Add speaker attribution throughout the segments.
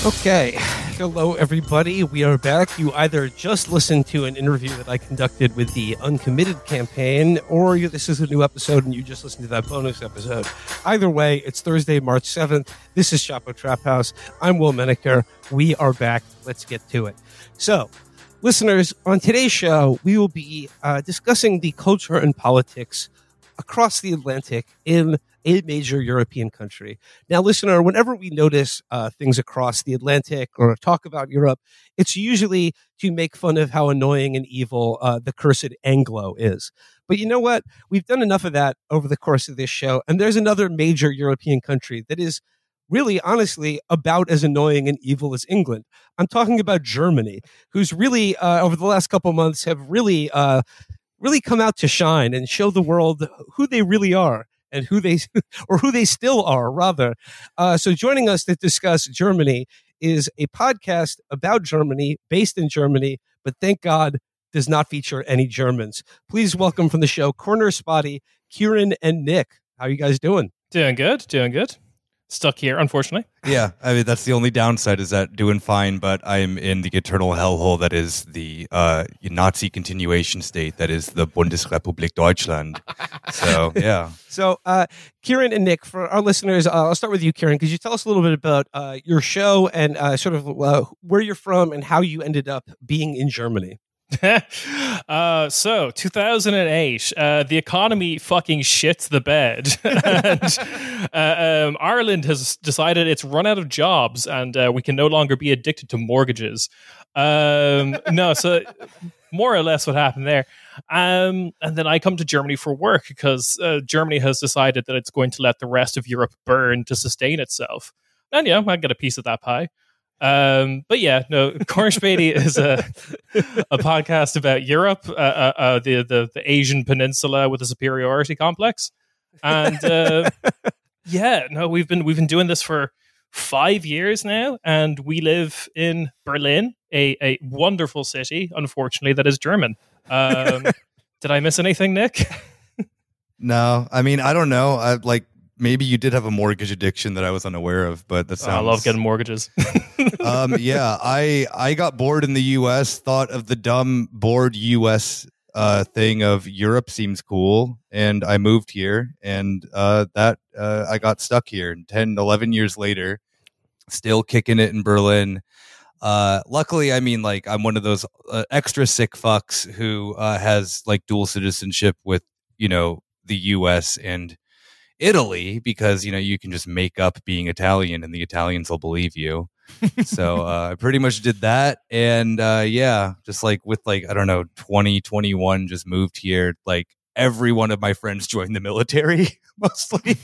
Speaker 1: Okay, hello everybody. We are back. You either just listened to an interview that I conducted with the Uncommitted campaign, or this is a new episode and you just listened to that bonus episode. Either way, it's Thursday, March 7th. This is Chapo Trap House. I'm Will Menaker. We are back. Let's get to it. So, listeners, on today's show, we will be discussing the culture and politics across the Atlantic in a major European country. Now, listener, whenever we notice things across the Atlantic or talk about Europe, it's usually to make fun of how annoying and evil the cursed Anglo is. But you know what? We've done enough of that over the course of this show, and there's another major European country that is really, honestly, about as annoying and evil as England. I'm talking about Germany, who's really, over the last couple months, have really come out to shine and show the world who they really are and who they still are, rather. So joining us to discuss Germany is a podcast about Germany, based in Germany, but thank God does not feature any Germans. Please welcome from the show, Corner Spotty, Kieran and Nick. How are you guys doing?
Speaker 2: Doing good. Stuck here, unfortunately.
Speaker 3: Yeah, I mean, that's the only downside is that doing fine, but I'm in the eternal hellhole that is the Nazi continuation state that is the Bundesrepublik Deutschland. So, yeah.
Speaker 1: So, Kieran and Nick, for our listeners, I'll start with you, Kieran. Could you tell us a little bit about your show and sort of where you're from and how you ended up being in Germany?
Speaker 2: So 2008, the economy fucking shits the bed, and Ireland has decided it's run out of jobs, and we can no longer be addicted to mortgages. So more or less what happened there. And then I come to Germany for work because Germany has decided that it's going to let the rest of Europe burn to sustain itself. And yeah, I get a piece of that pie. But yeah, no, Corner Spady is a podcast about Europe, the Asian peninsula with a superiority complex. And we've been doing this for 5 years now, and we live in Berlin, a wonderful city, unfortunately, that is German. Did I miss anything, Nick?
Speaker 3: No, I mean, I don't know. Maybe you did have a mortgage addiction that I was unaware of, but that sounds...
Speaker 2: I love getting mortgages.
Speaker 3: Yeah, I got bored in the U.S., thought of the dumb bored U.S. Thing of Europe seems cool, and I moved here, and I got stuck here. 10, 11 years later, still kicking it in Berlin. Luckily, I mean, I'm one of those extra sick fucks who has dual citizenship with, the U.S. and Italy, because you can just make up being Italian and the Italians will believe you. So I pretty much did that, and just with I don't know, 2021, just moved here. Every one of my friends joined the military mostly.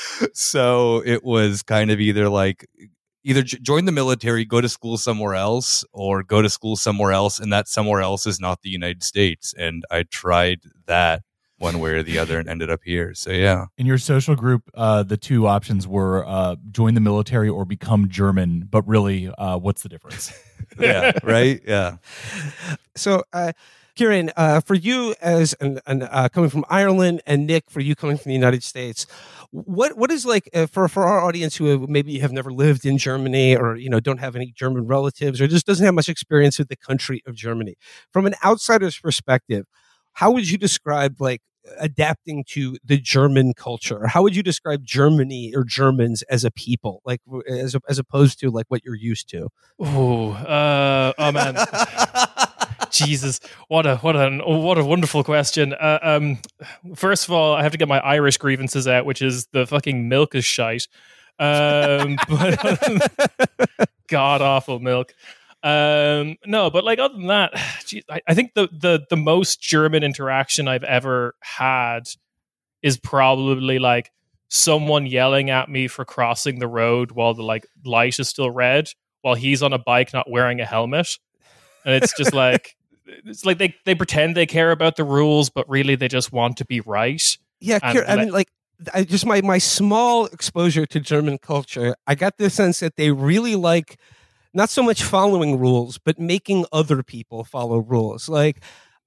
Speaker 3: So it was kind of either join the military, go to school somewhere else, or go to school somewhere else, and that somewhere else is not the United States. And I tried that one way or the other and ended up here. So yeah.
Speaker 4: In your social group, the two options were join the military or become German, but really, what's the difference?
Speaker 3: Yeah, right? Yeah.
Speaker 1: So, Kieran, for you as coming from Ireland, and Nick, for you coming from the United States, what is for our audience who maybe have never lived in Germany or don't have any German relatives or just doesn't have much experience with the country of Germany, from an outsider's perspective, how would you describe adapting to the German culture? How would you describe Germany or Germans as a people, as opposed to what you're used to?
Speaker 2: Oh man. Jesus, what a wonderful question. First of all, I have to get my Irish grievances out, which is the fucking milk is shite. But god awful milk. No, but other than that, geez, I think the most German interaction I've ever had is probably someone yelling at me for crossing the road while the light is still red, while he's on a bike not wearing a helmet, and it's just it's they pretend they care about the rules, but really they just want to be right.
Speaker 1: Yeah, I mean, I just my small exposure to German culture, I got the sense that they really not so much following rules, but making other people follow rules.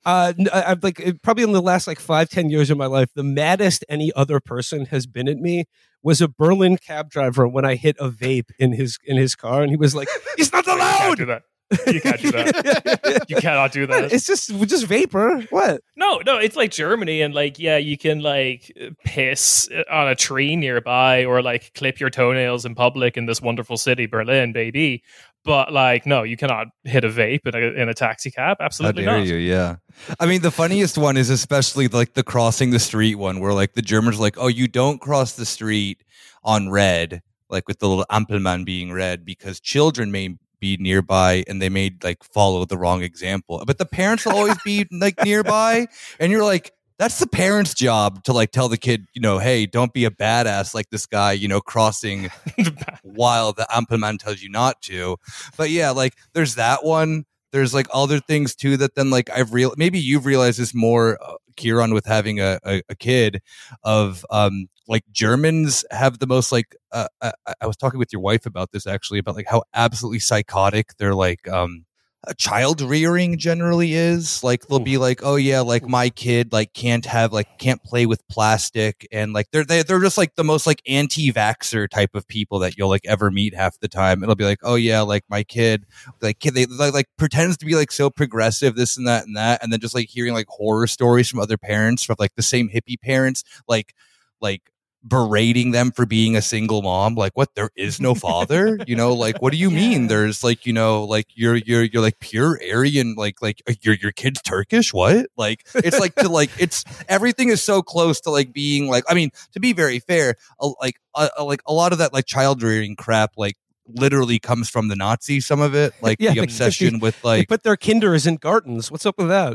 Speaker 1: I'm like probably in the last like 5-10 years of my life, the maddest any other person has been at me was a Berlin cab driver when I hit a vape in his car, and he was like, "He's not allowed."
Speaker 2: You can't do that. You cannot do that.
Speaker 1: It's just vapor. What?
Speaker 2: No, it's like Germany, and like, yeah, you can like piss on a tree nearby or like clip your toenails in public in this wonderful city, Berlin, baby. But like, no, you cannot hit a vape in a taxi cab. Absolutely
Speaker 3: How dare
Speaker 2: not.
Speaker 3: you? Yeah. I mean, the funniest one is especially like the crossing the street one, where like the Germans are like, oh, you don't cross the street on red, like with the little Ampelmann being red, because children may be nearby and they may like follow the wrong example. But the parents will always be like nearby, and you're like, that's the parents' job to like tell the kid, hey, don't be a badass like this guy, crossing while the Ampelmann tells you not to. But yeah, like there's that one. There's like other things too that then like maybe you've realized this more, Kieran, with having a kid, of like Germans have the most like I was talking with your wife about this actually, about like how absolutely psychotic they're like child rearing generally is. Like they'll be like, oh yeah, like my kid like can't play with plastic, and like they're just like the most like anti-vaxxer type of people that you'll like ever meet half the time. It'll be like, oh yeah, like my kid they like pretends to be like so progressive, this and that, and then just like hearing like horror stories from other parents, from like the same hippie parents, like berating them for being a single mom. Like, what, there is no father? Like, what do you mean there's like, like you're like pure Aryan, like your kid's Turkish? What? Like, it's like to like, it's everything is so close to like being like, I mean, to be very fair, like a lot of that like child rearing crap like literally comes from the Nazis, some of it, like the obsession with like,
Speaker 1: they put their kinders in gardens. What's up with that?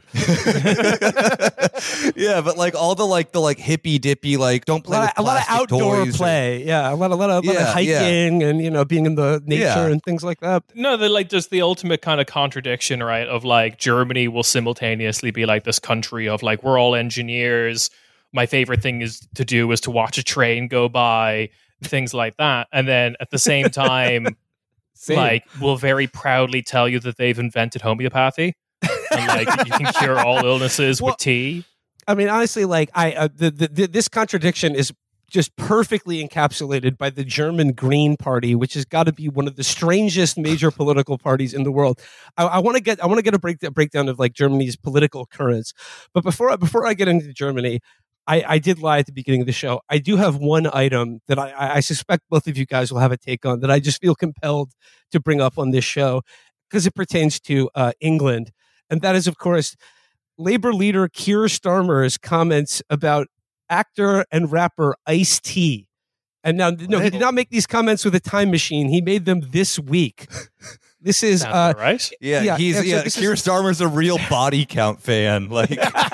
Speaker 3: Yeah, but like all the hippy dippy, like don't play with
Speaker 1: a lot of outdoor
Speaker 3: toys
Speaker 1: play. Yeah, a lot of hiking and being in the nature and things like that.
Speaker 2: No, they're like just the ultimate kind of contradiction, right? Of like Germany will simultaneously be like this country of like, we're all engineers. My favorite thing is to watch a train go by, things like that. And then at the same time, like will very proudly tell you that they've invented homeopathy. And like you can cure all illnesses with tea.
Speaker 1: I mean, honestly, like this contradiction is just perfectly encapsulated by the German Green Party, which has got to be one of the strangest major political parties in the world. I want to get a breakdown of like Germany's political currents, but before I get into Germany, I did lie at the beginning of the show. I do have one item that I suspect both of you guys will have a take on, that I just feel compelled to bring up on this show because it pertains to England, and that is, of course, Labour leader Keir Starmer's comments about actor and rapper Ice-T. And now, no, he did not make these comments with a time machine. He made them this week. This is
Speaker 2: right.
Speaker 3: Yeah, Keir Starmer's a real body count fan. Like,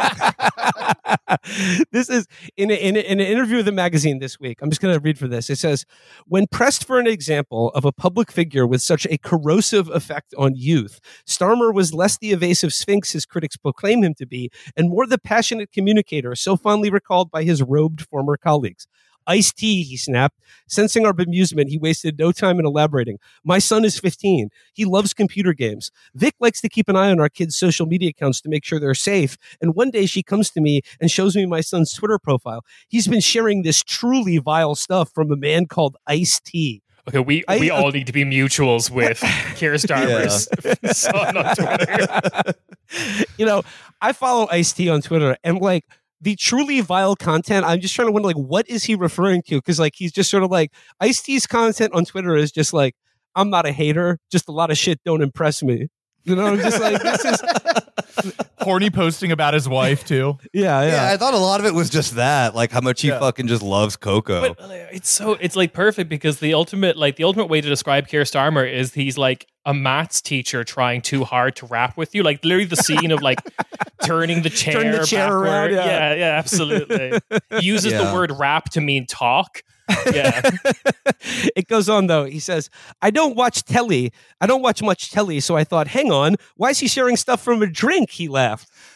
Speaker 1: this is in an interview with the magazine this week. I'm just going to read for this. It says, when pressed for an example of a public figure with such a corrosive effect on youth, Starmer was less the evasive sphinx his critics proclaim him to be, and more the passionate communicator so fondly recalled by his robed former colleagues. Ice-T, he snapped. Sensing our bemusement, he wasted no time in elaborating. My son is 15. He loves computer games. Vic likes to keep an eye on our kids' social media accounts to make sure they're safe. And one day she comes to me and shows me my son's Twitter profile. He's been sharing this truly vile stuff from a man called Ice-T.
Speaker 2: Okay, we all need to be mutuals with Keir Starmer's son on Twitter.
Speaker 1: I follow Ice-T on Twitter, and like, the truly vile content, I'm just trying to wonder, like, what is he referring to? Because, like, he's just sort of like, Ice-T's content on Twitter is just like, I'm not a hater, just a lot of shit don't impress me. I'm just like, this is...
Speaker 4: Horny posting about his wife, too.
Speaker 1: Yeah,
Speaker 3: I thought a lot of it was just that, like how much he fucking just loves Coco.
Speaker 2: But it's like perfect, because the ultimate way to describe Keir Starmer is he's like a maths teacher trying too hard to rap with you. Like literally the scene of like turning the chair backward.
Speaker 1: Around,
Speaker 2: yeah, absolutely. He uses the word rap to mean talk. Yeah.
Speaker 1: It goes on, though. He says, I don't watch much telly, so I thought, hang on, why is he sharing stuff from a drink? He laughed.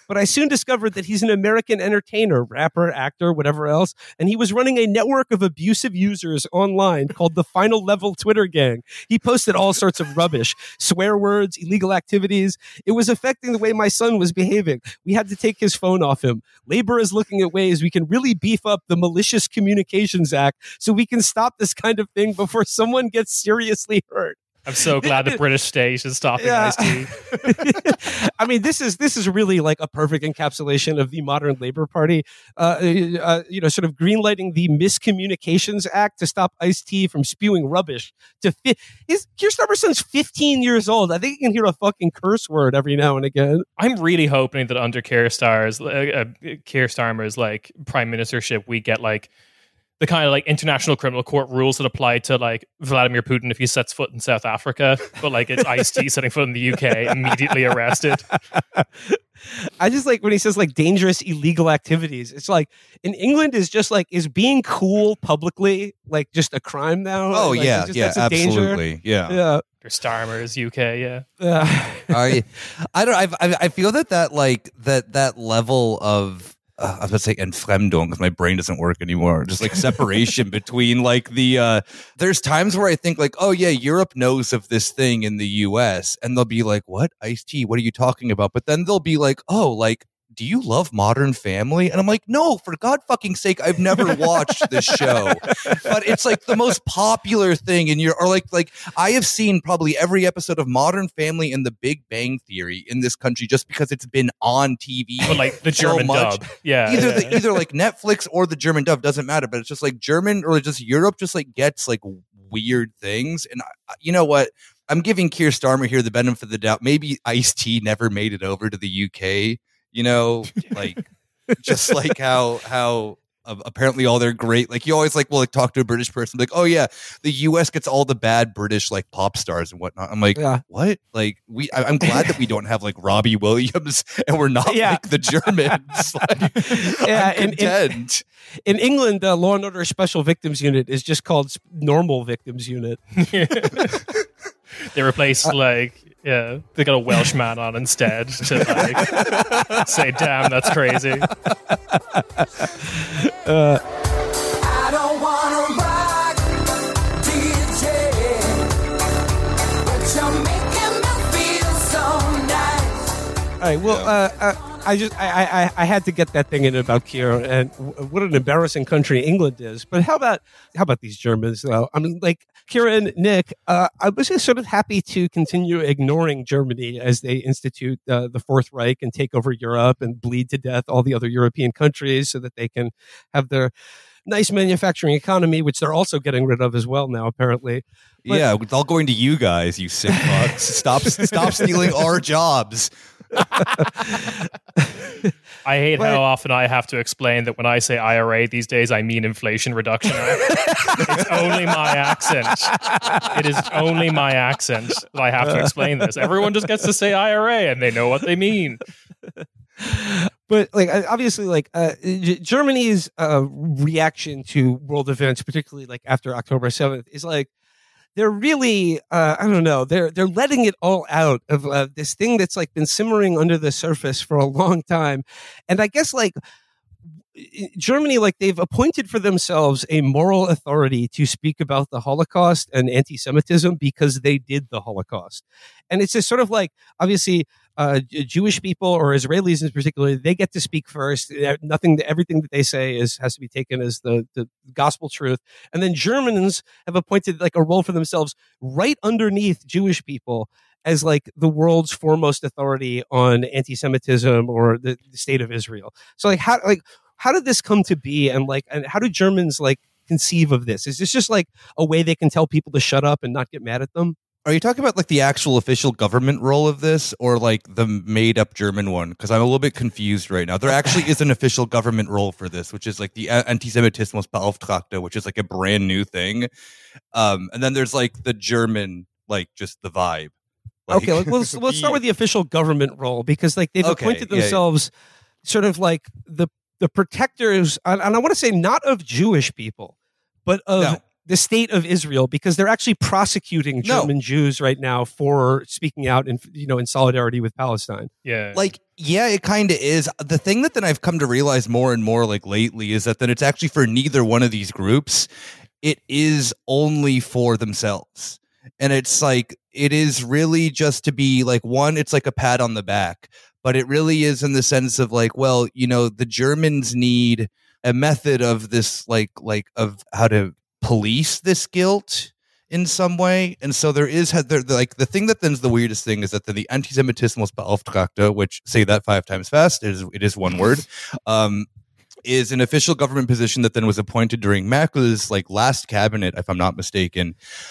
Speaker 1: But I soon discovered that he's an American entertainer, rapper, actor, whatever else, and he was running a network of abusive users online called the Final Level Twitter Gang. He posted all sorts of rubbish, swear words, illegal activities. It was affecting the way my son was behaving. We had to take his phone off him. Labor is looking at ways we can really beef up the Malicious Communications Act so we can stop this kind of thing before someone gets seriously hurt.
Speaker 2: I'm so glad the British state is stopping Ice-T.
Speaker 1: I mean, this is really like a perfect encapsulation of the modern Labor Party, sort of greenlighting the Miscommunications Act to stop Ice-T from spewing rubbish. Keir Starmer's son's 15 years old. I think he can hear a fucking curse word every now and again.
Speaker 2: I'm really hoping that under Keir Starmer's like prime ministership, we get like the kind of like international criminal court rules that apply to like Vladimir Putin if he sets foot in South Africa, but like it's Ice-T setting foot in the UK, immediately arrested.
Speaker 1: I just like when he says like dangerous illegal activities. It's like in England is being cool publicly like just a crime now.
Speaker 3: Oh
Speaker 1: like,
Speaker 3: yeah, absolutely, yeah.
Speaker 2: Starmer's UK,
Speaker 3: I feel that level of I was about to say entfremdung because my brain doesn't work anymore. Just like separation between like there's times where I think like, oh yeah, Europe knows of this thing in the US and they'll be like, what? Ice-T, what are you talking about? But then they'll be like, oh, like, do you love Modern Family? And I'm like, no, for God fucking sake, I've never watched this show. But it's like the most popular thing in like I have seen probably every episode of Modern Family and The Big Bang Theory in this country just because it's been on TV.
Speaker 2: But like the German dub. Yeah.
Speaker 3: Either like Netflix or the German dub, doesn't matter, but it's just like German or just Europe just like gets like weird things. And you know what? I'm giving Keir Starmer here the benefit of the doubt. Maybe Ice-T never made it over to the UK. You know, like just like how apparently all their great, like you always like will like talk to a British person like, oh yeah, the US gets all the bad British like pop stars and whatnot. I'm like, what? Like I'm glad that we don't have like Robbie Williams and we're not like the Germans.
Speaker 1: In England, the Law and Order Special Victims Unit is just called Normal Victims Unit.
Speaker 2: They replaced they got a Welshman on instead to like say, damn, that's crazy.
Speaker 5: I don't wanna rock, DJ, but you're making me feel so nice.
Speaker 1: All right, well, I had to get that thing in about Keir and what an embarrassing country England is. But how about these Germans though? I mean, like Keir and Nick, I was just sort of happy to continue ignoring Germany as they institute the Fourth Reich and take over Europe and bleed to death all the other European countries so that they can have their nice manufacturing economy, which they're also getting rid of as well now, apparently. But,
Speaker 3: yeah, it's all going to you guys, you sick fucks. Stop stealing our jobs.
Speaker 2: I hate how often I have to explain that when I say IRA these days, I mean Inflation Reduction Act. It's only my accent. It is only my accent that I have to explain this. Everyone just gets to say IRA and they know what they mean.
Speaker 1: But like obviously, like Germany's reaction to world events, particularly like after October 7th, is like they're really I don't know, they're letting it all out of this thing that's like been simmering under the surface for a long time. And I guess like Germany, like they've appointed for themselves a moral authority to speak about the Holocaust and anti-Semitism because they did the Holocaust. And it's just sort of like, obviously, Jewish people or Israelis in particular, they get to speak first. Everything that they say has to be taken as the gospel truth. And then Germans have appointed like a role for themselves right underneath Jewish people as like the world's foremost authority on anti-Semitism or the state of Israel. So how did this come to be? And how do Germans like conceive of this? Is this just like a way they can tell people to shut up and not get mad at them?
Speaker 3: Are you talking about like the actual official government role of this or like the made up German one? Because I'm a little bit confused right now. There actually is an official government role for this, which is like the Antisemitismusbeauftragte, which is like a brand new thing. And then there's like the German, like just the vibe. Like,
Speaker 1: okay, let's start with the official government role because like they've appointed themselves sort of like the protectors, and I want to say not of Jewish people, but of the state of Israel, because they're actually prosecuting German Jews right now for speaking out in solidarity with Palestine.
Speaker 2: Yeah.
Speaker 3: Like, yeah, it kind of is. The thing that then I've come to realize more and more like lately is that then it's actually for neither one of these groups. It is only for themselves. And it's like, it is really just to be like, one, it's like a pat on the back, but it really is in the sense of like, well, the Germans need a method of this, like of how to police this guilt in some way. And so there is like the thing that then's the weirdest thing is that the Antisemitismusbeauftragte, which say that 5 times fast, it is one word, is an official government position that then was appointed during Merkel's like last cabinet, if I'm not mistaken,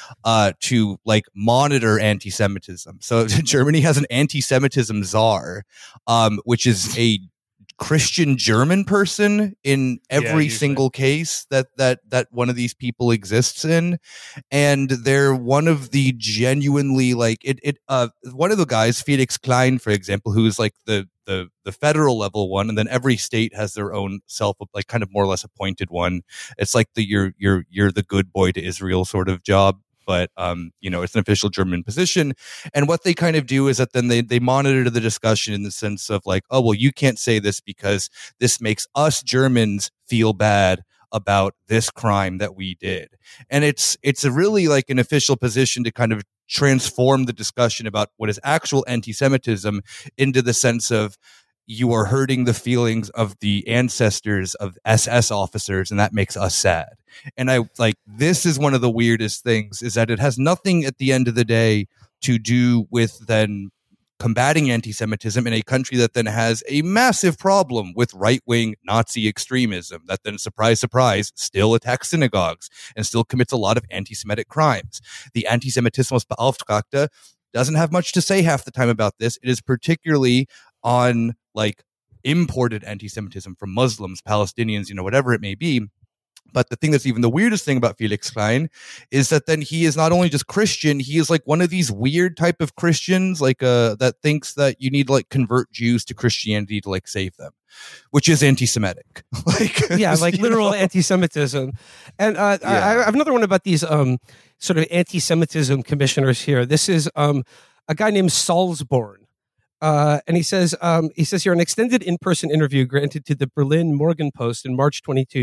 Speaker 3: to like monitor anti-Semitism. So Germany has an anti-Semitism czar, which is a Christian German person in every single case that one of these people exists in, and they're one of the genuinely like one of the guys, Felix Klein, for example, who is like the federal level one, and then every state has their own like kind of more or less appointed one. It's like you're the good boy to Israel sort of job. But, it's an official German position. And what they kind of do is that then they monitor the discussion in the sense of like, oh, well, you can't say this because this makes us Germans feel bad about this crime that we did. And it's a really like an official position to kind of transform the discussion about what is actual anti-Semitism into the sense of you are hurting the feelings of the ancestors of SS officers, and that makes us sad. And I like, this is one of the weirdest things, is that it has nothing at the end of the day to do with then combating anti-Semitism in a country that then has a massive problem with right-wing Nazi extremism that then, surprise, surprise, still attacks synagogues and still commits a lot of anti-Semitic crimes. The Antisemitismusbeauftragte doesn't have much to say half the time about this. It is particularly on like imported anti-Semitism from Muslims, Palestinians, whatever it may be. But the thing that's even the weirdest thing about Felix Klein is that then he is not only just Christian, he is like one of these weird type of Christians, like that thinks that you need to like convert Jews to Christianity to like save them, which is anti-Semitic.
Speaker 1: like literal anti-Semitism. And I have another one about these sort of anti-Semitism commissioners here. This is a guy named Salzborn. And he says here, an extended in-person interview granted to the Berlin Morgenpost in March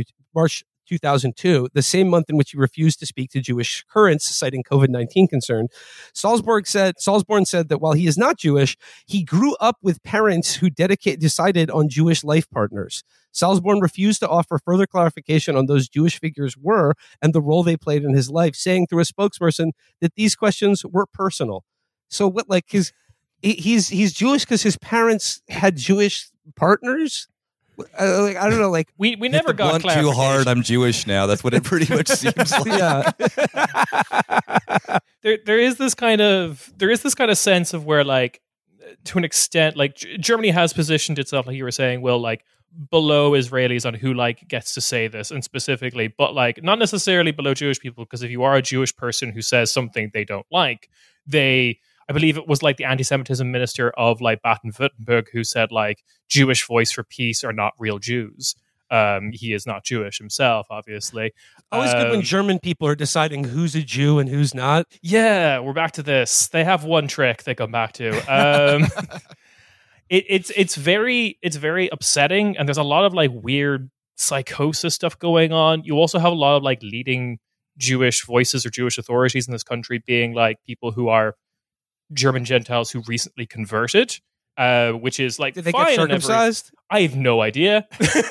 Speaker 1: 2002, the same month in which he refused to speak to Jewish currents, citing COVID-19 concern. Salzborn said that while he is not Jewish, he grew up with parents who decided on Jewish life partners. Salzborn refused to offer further clarification on those Jewish figures were and the role they played in his life, saying through a spokesperson that these questions were personal. So what, like, he's Jewish because his parents had Jewish partners? I don't know. Like
Speaker 2: we never got
Speaker 3: too hard. I'm Jewish now. That's what it pretty much seems like.
Speaker 1: Yeah.
Speaker 2: there is this kind of sense of where, like, to an extent, like Germany has positioned itself, like you were saying, Will, like below Israelis on who like gets to say this, and specifically, but like not necessarily below Jewish people, because if you are a Jewish person who says something they don't like, I believe it was like the anti-Semitism minister of like Baden-Württemberg who said like Jewish Voice for Peace are not real Jews. He is not Jewish himself, obviously.
Speaker 1: Always good when German people are deciding who's a Jew and who's not.
Speaker 2: Yeah, we're back to this. They have one trick they come back to. It's very upsetting, and there's a lot of like weird psychosis stuff going on. You also have a lot of like leading Jewish voices or Jewish authorities in this country being like people who are German Gentiles who recently converted, which is like,
Speaker 1: did they get circumcised?
Speaker 2: I have no idea.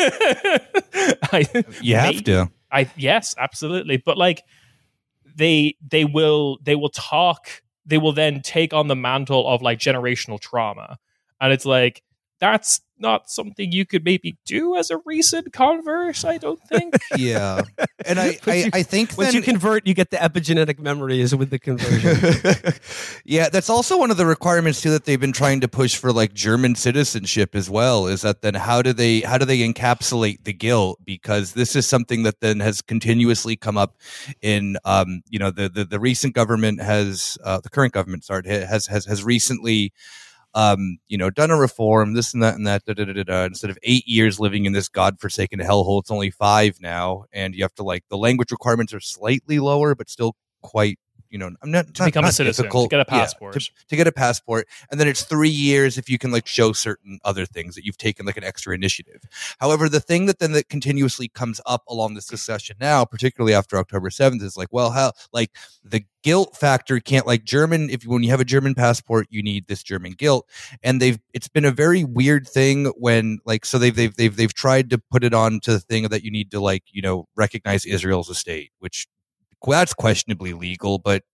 Speaker 3: You have to.
Speaker 2: Yes, absolutely. But like they will then take on the mantle of like generational trauma, and it's like, that's not something you could maybe do as a recent convert, I don't think.
Speaker 3: Yeah. And I think
Speaker 1: once you convert, you get the epigenetic memories with the conversion.
Speaker 3: Yeah, that's also one of the requirements too that they've been trying to push for like German citizenship as well, is that then how do they encapsulate the guilt? Because this is something that then has continuously come up in the recent government has the current government has recently done a reform, this and that and that, instead of 8 years living in this godforsaken hellhole, it's only 5 now, and you have to the language requirements are slightly lower, but still quite. I'm not
Speaker 2: to become a citizen,
Speaker 3: difficult.
Speaker 2: to get a passport.
Speaker 3: To get a passport, and then it's 3 years if you can show certain other things that you've taken an extra initiative. However, the thing that continuously comes up along this discussion now, particularly after October 7th, is how the guilt factor can't German. When you have a German passport, you need this German guilt, and it's been a very weird thing when so they've tried to put it on to the thing that you need to recognize Israel as a state, which. That's questionably legal, but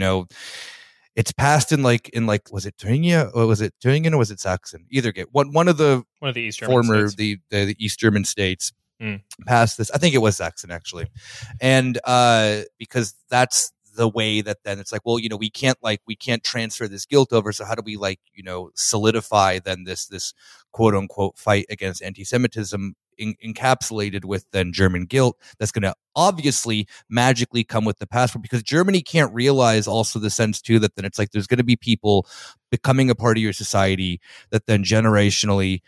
Speaker 3: it's passed in was it Thuringia or was it Thüringen or was it Sachsen? Either get one of the
Speaker 2: East German
Speaker 3: former
Speaker 2: states.
Speaker 3: the East German states passed this. I think it was Sachsen actually, and because that's the way that then it's we can't transfer this guilt over. So how do we solidify then this quote unquote fight against anti-Semitism? Encapsulated with then German guilt that's going to obviously magically come with the passport, because Germany can't realize also the sense too that then it's there's going to be people becoming a part of your society that then generationally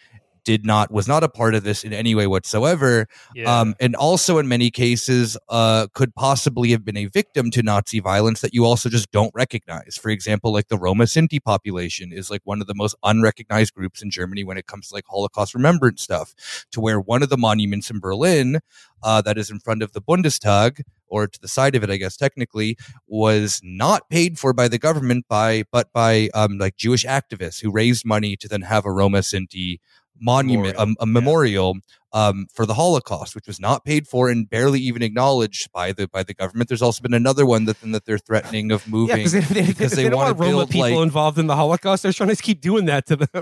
Speaker 3: was not a part of this in any way whatsoever, and also in many cases could possibly have been a victim to Nazi violence that you also just don't recognize. For example, the Roma Sinti population is one of the most unrecognized groups in Germany when it comes to Holocaust remembrance stuff, to where one of the monuments in Berlin that is in front of the Bundestag, or to the side of it, I guess technically, was not paid for by the government but by Jewish activists who raised money to then have a Roma Sinti monument, a memorial for the Holocaust, which was not paid for and barely even acknowledged by the government. There's also been another one that they're threatening of moving
Speaker 1: because they want to Roma people involved in the Holocaust. They're trying to keep doing that to them.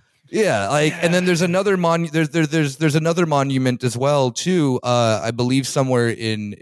Speaker 3: Yeah, and then there's another there's another monument as well too. I believe somewhere in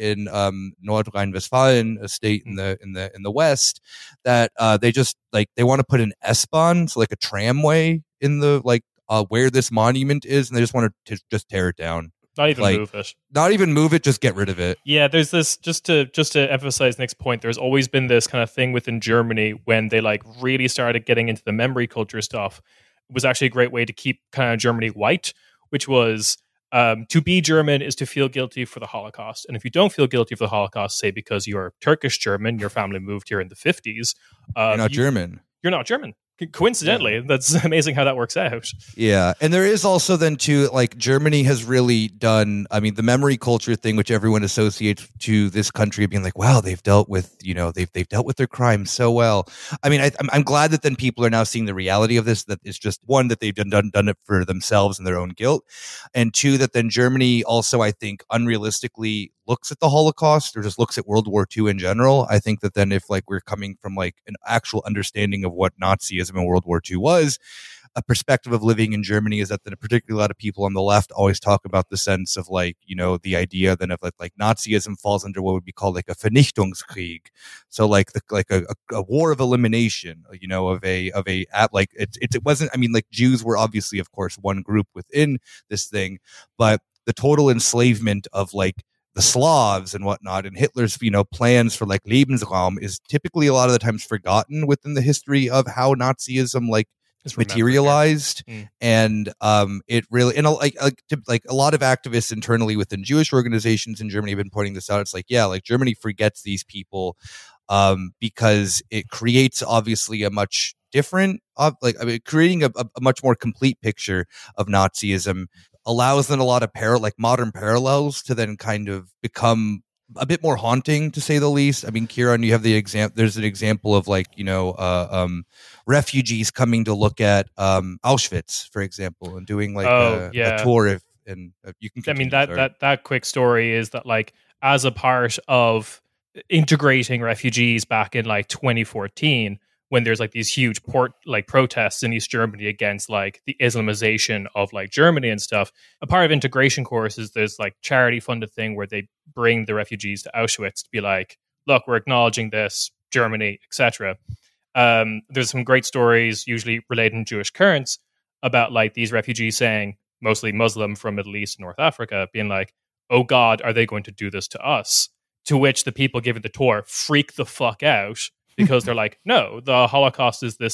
Speaker 3: North Rhine-Westphalia, a state in the west, that they just they want to put an S-Bahn, so a tramway in the where this monument is, and they just want to just tear it down.
Speaker 2: Not even move it.
Speaker 3: Not even move it, just get rid of it.
Speaker 2: Yeah, there's this, just to emphasize Nick's point, there's always been this kind of thing within Germany when they really started getting into the memory culture stuff. It was actually a great way to keep kind of Germany white, which was to be German is to feel guilty for the Holocaust. And if you don't feel guilty for the Holocaust, say because you're Turkish German, your family moved here in the 50s.
Speaker 3: You're not German.
Speaker 2: You're not German. Coincidentally, that's amazing how that works out.
Speaker 3: Yeah, and there is also then too, Germany has really done, the memory culture thing, which everyone associates to this country, being wow, they've dealt with they've dealt with their crimes so well. I'm glad that then people are now seeing the reality of this, that it's just one, that they've done it for themselves and their own guilt, and two, that then Germany also, I think, unrealistically looks at the Holocaust, or just looks at World War II in general. I think that then if we're coming from an actual understanding of what Nazism in World War II was, a perspective of living in Germany is that particularly a lot of people on the left always talk about the sense of the idea then of Nazism falls under what would be called a Vernichtungskrieg, so a war of elimination, it wasn't. Jews were obviously, of course, one group within this thing, but the total enslavement of the Slavs and whatnot, and Hitler's plans for Lebensraum is typically a lot of the times forgotten within the history of how Nazism materialized. And it really, and a lot of activists internally within Jewish organizations in Germany have been pointing this out. It's Germany forgets these people because it creates obviously a much different creating a much more complete picture of Nazism allows then a lot of modern parallels to then kind of become a bit more haunting, to say the least. Kieran, you have the example. There's an example of refugees coming to look at Auschwitz, for example, and doing a tour. And you can continue,
Speaker 2: that quick story is that as a part of integrating refugees back in 2014. When there's these huge protests in East Germany against the Islamization of Germany and stuff, a part of integration courses, there's charity funded thing where they bring the refugees to Auschwitz to be look, we're acknowledging this, Germany, etc. There's some great stories, usually relating to Jewish currents, about these refugees saying, mostly Muslim from Middle East and North Africa, being oh God, are they going to do this to us? To which the people giving the tour freak the fuck out. Because they're no, the Holocaust is this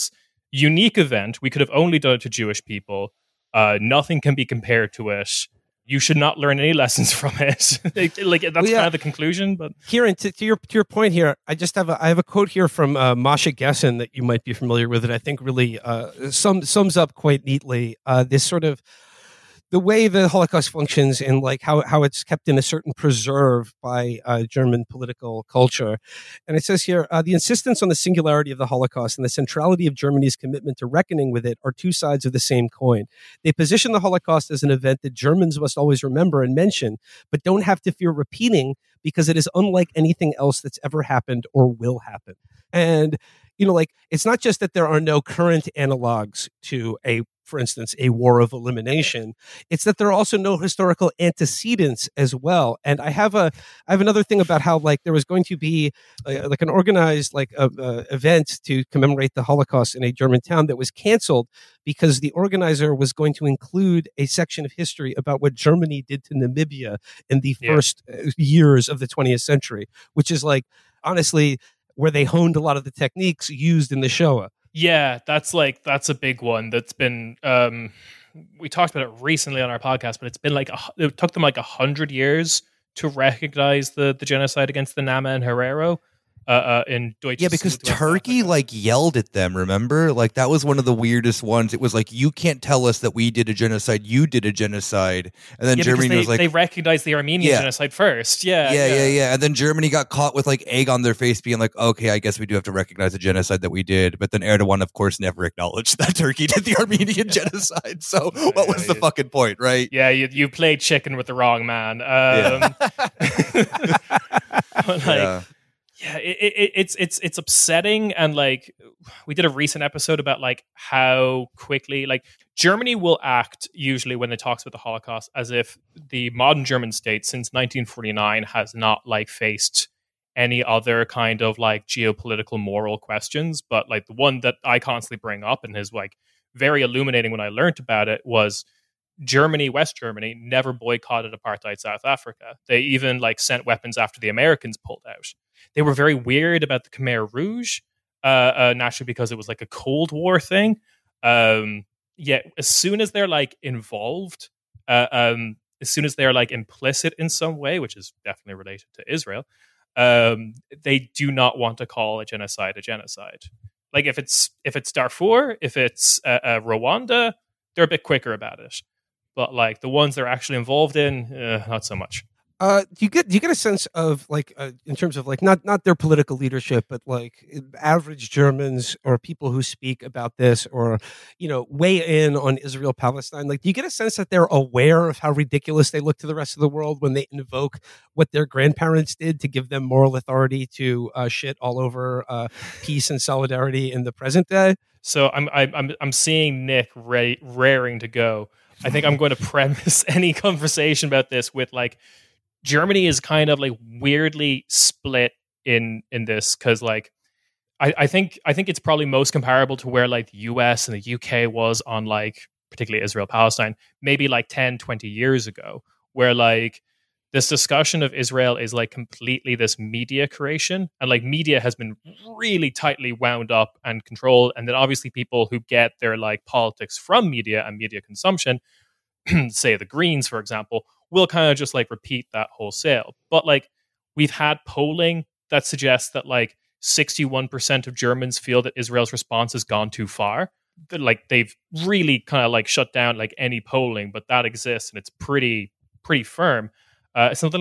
Speaker 2: unique event. We could have only done it to Jewish people. Nothing can be compared to it. You should not learn any lessons from it. Like that's kind of the conclusion. But
Speaker 1: here, and to your point here, I have a quote here from Masha Gessen that you might be familiar with, and I think really sums up quite neatly this sort of the way the Holocaust functions and like how it's kept in a certain preserve by German political culture. And it says here, the insistence on the singularity of the Holocaust and the centrality of Germany's commitment to reckoning with it are two sides of the same coin. They position the Holocaust as an event that Germans must always remember and mention, but don't have to fear repeating because it is unlike anything else that's ever happened or will happen. And, like, it's not just that there are no current analogs to for instance, a war of elimination. It's that there are also no historical antecedents as well. And I have another thing about how like there was going to be like an organized event to commemorate the Holocaust in a German town that was canceled because the organizer was going to include a section of history about what Germany did to Namibia in the first years of the 20th century, which is like honestly where they honed a lot of the techniques used in the Shoah.
Speaker 2: Yeah, that's a big one that's been we talked about it recently on our podcast, but it's been it took them 100 years to recognize the genocide against the Nama and Herero in Deutsche.
Speaker 3: Yeah, because Turkey yelled at them, remember? Like that was one of the weirdest ones. It was like, you can't tell us that we did a genocide, you did a genocide. And then Germany was like,
Speaker 2: they recognized the Armenian genocide first. Yeah.
Speaker 3: And then Germany got caught with egg on their face being like, okay, I guess we do have to recognize the genocide that we did. But then Erdogan, of course, never acknowledged that Turkey did the Armenian genocide. So what was the fucking point, right?
Speaker 2: Yeah, you played chicken with the wrong man. Yeah, it's upsetting, and we did a recent episode about how quickly Germany will act usually when it talks about the Holocaust as if the modern German state since 1949 has not faced any other kind of geopolitical moral questions, but the one that I constantly bring up and is very illuminating when I learned about it was Germany, West Germany, never boycotted apartheid South Africa. They even sent weapons after the Americans pulled out. They were very weird about the Khmer Rouge, naturally because it was a Cold War thing. Yet as soon as they're involved, as soon as they're implicit in some way, which is definitely related to Israel, they do not want to call a genocide a genocide. If it's Darfur, if it's Rwanda, they're a bit quicker about it. But the ones they're actually involved in, not so much.
Speaker 1: Do you get a sense of in terms of not their political leadership, but average Germans or people who speak about this or weigh in on Israel Palestine? Do you get a sense that they're aware of how ridiculous they look to the rest of the world when they invoke what their grandparents did to give them moral authority to shit all over peace and solidarity in the present day?
Speaker 2: So I'm seeing Nick raring to go. I think I'm going to premise any conversation about this with Germany is kind of weirdly split in this because I think it's probably most comparable to where the US and the UK was on particularly Israel Palestine maybe 10, 20 years ago, where this discussion of Israel is completely this media creation, and media has been really tightly wound up and controlled, and then obviously people who get their politics from media and media consumption, say the Greens for example, will kind of just repeat that wholesale. But we've had polling that suggests that 61% of Germans feel that Israel's response has gone too far. They've really kind of shut down any polling, but that exists and it's pretty firm. Something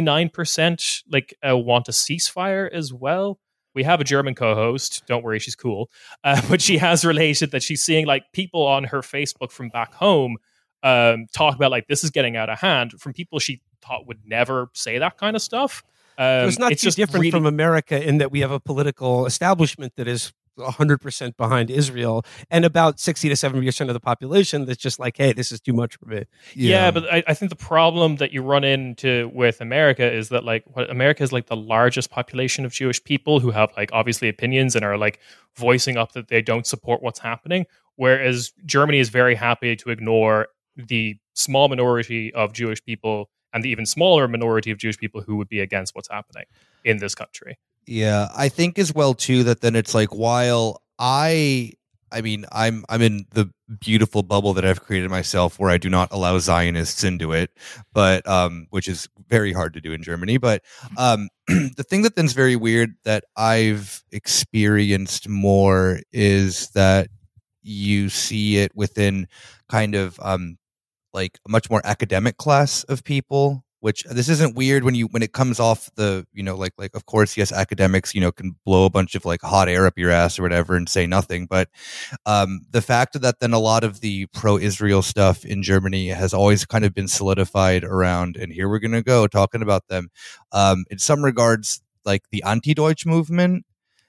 Speaker 2: 59% want a ceasefire as well. We have a German co-host. Don't worry, she's cool. But she has related that she's seeing people on her Facebook from back home talk about this is getting out of hand from people she thought would never say that kind of stuff.
Speaker 1: It's not too different from America in that we have a political establishment that is 100% behind Israel and about 60 to 70% of the population that's just hey, this is too much for me.
Speaker 2: Yeah, but I think the problem that you run into with America is that America is the largest population of Jewish people who have obviously opinions and are voicing up that they don't support what's happening, whereas Germany is very happy to ignore the small minority of Jewish people and the even smaller minority of Jewish people who would be against what's happening in this country.
Speaker 3: Yeah, I think as well too that then it's while I I mean, I'm in the beautiful bubble that I've created myself where I do not allow Zionists into it, but which is very hard to do in Germany. But the thing that then's very weird that I've experienced more is that you see it within kind of like a much more academic class of people. Which this isn't weird when it comes off the, you know, like of course, yes, academics, you know, can blow a bunch of like hot air up your ass or whatever and say nothing. But the fact that then a lot of the pro-Israel stuff in Germany has always kind of been solidified around, and here we're going to go talking about them. In some regards, like the anti-Deutsch movement,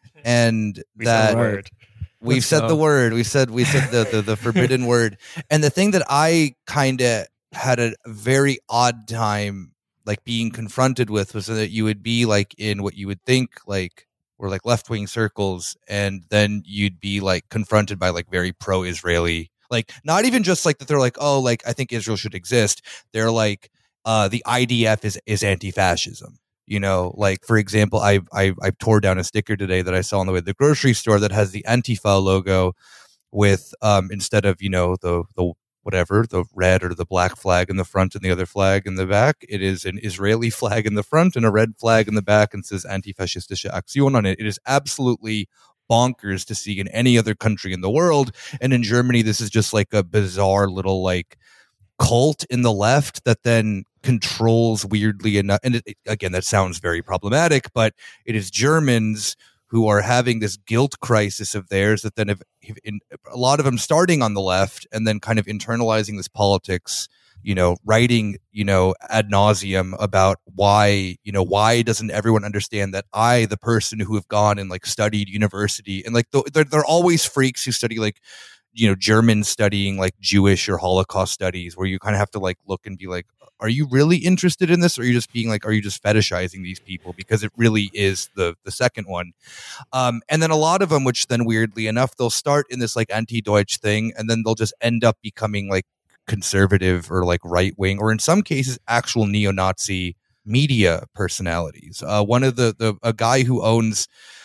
Speaker 3: and that we've said the word, we said the forbidden word. And the thing that I kind of had a very odd time like being confronted with was that you would be like in what you would think like were like left-wing circles, and then you'd be like confronted by like very pro-Israeli, like not even just like that they're like, oh, like I think Israel should exist. They're like the IDF is anti-fascism. You know, like for example, I tore down a sticker today that I saw on the way to the grocery store that has the Antifa logo with instead of, you know, the whatever, the red or the black flag in the front and the other flag in the back, it is an Israeli flag in the front and a red flag in the back, and says Antifaschistische Aktion on it. It is absolutely bonkers to see in any other country in the world. And in Germany, this is just like a bizarre little like cult in the left that then controls weirdly enough. And again, that sounds very problematic, but it is Germans who are having this guilt crisis of theirs that then have a lot of them starting on the left and then kind of internalizing this politics, you know, writing, you know, ad nauseum about why doesn't everyone understand that I, the person who have gone and like studied university, and like they're always freaks who study like, you know, German studying like Jewish or Holocaust studies, where you kind of have to like look and be like, are you really interested in this? Or are you just being like, are you just fetishizing these people? Because it really is the second one. And then a lot of them, which then weirdly enough, they'll start in this like anti-Deutsch thing, and then they'll just end up becoming like conservative or like right wing, or in some cases, actual neo-Nazi media personalities. One of a guy who owns,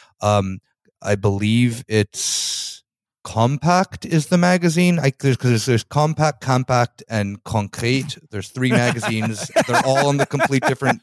Speaker 3: I believe it's Compact is the magazine. There's Compact, and Concrete. There's 3 magazines. They're all on the complete different.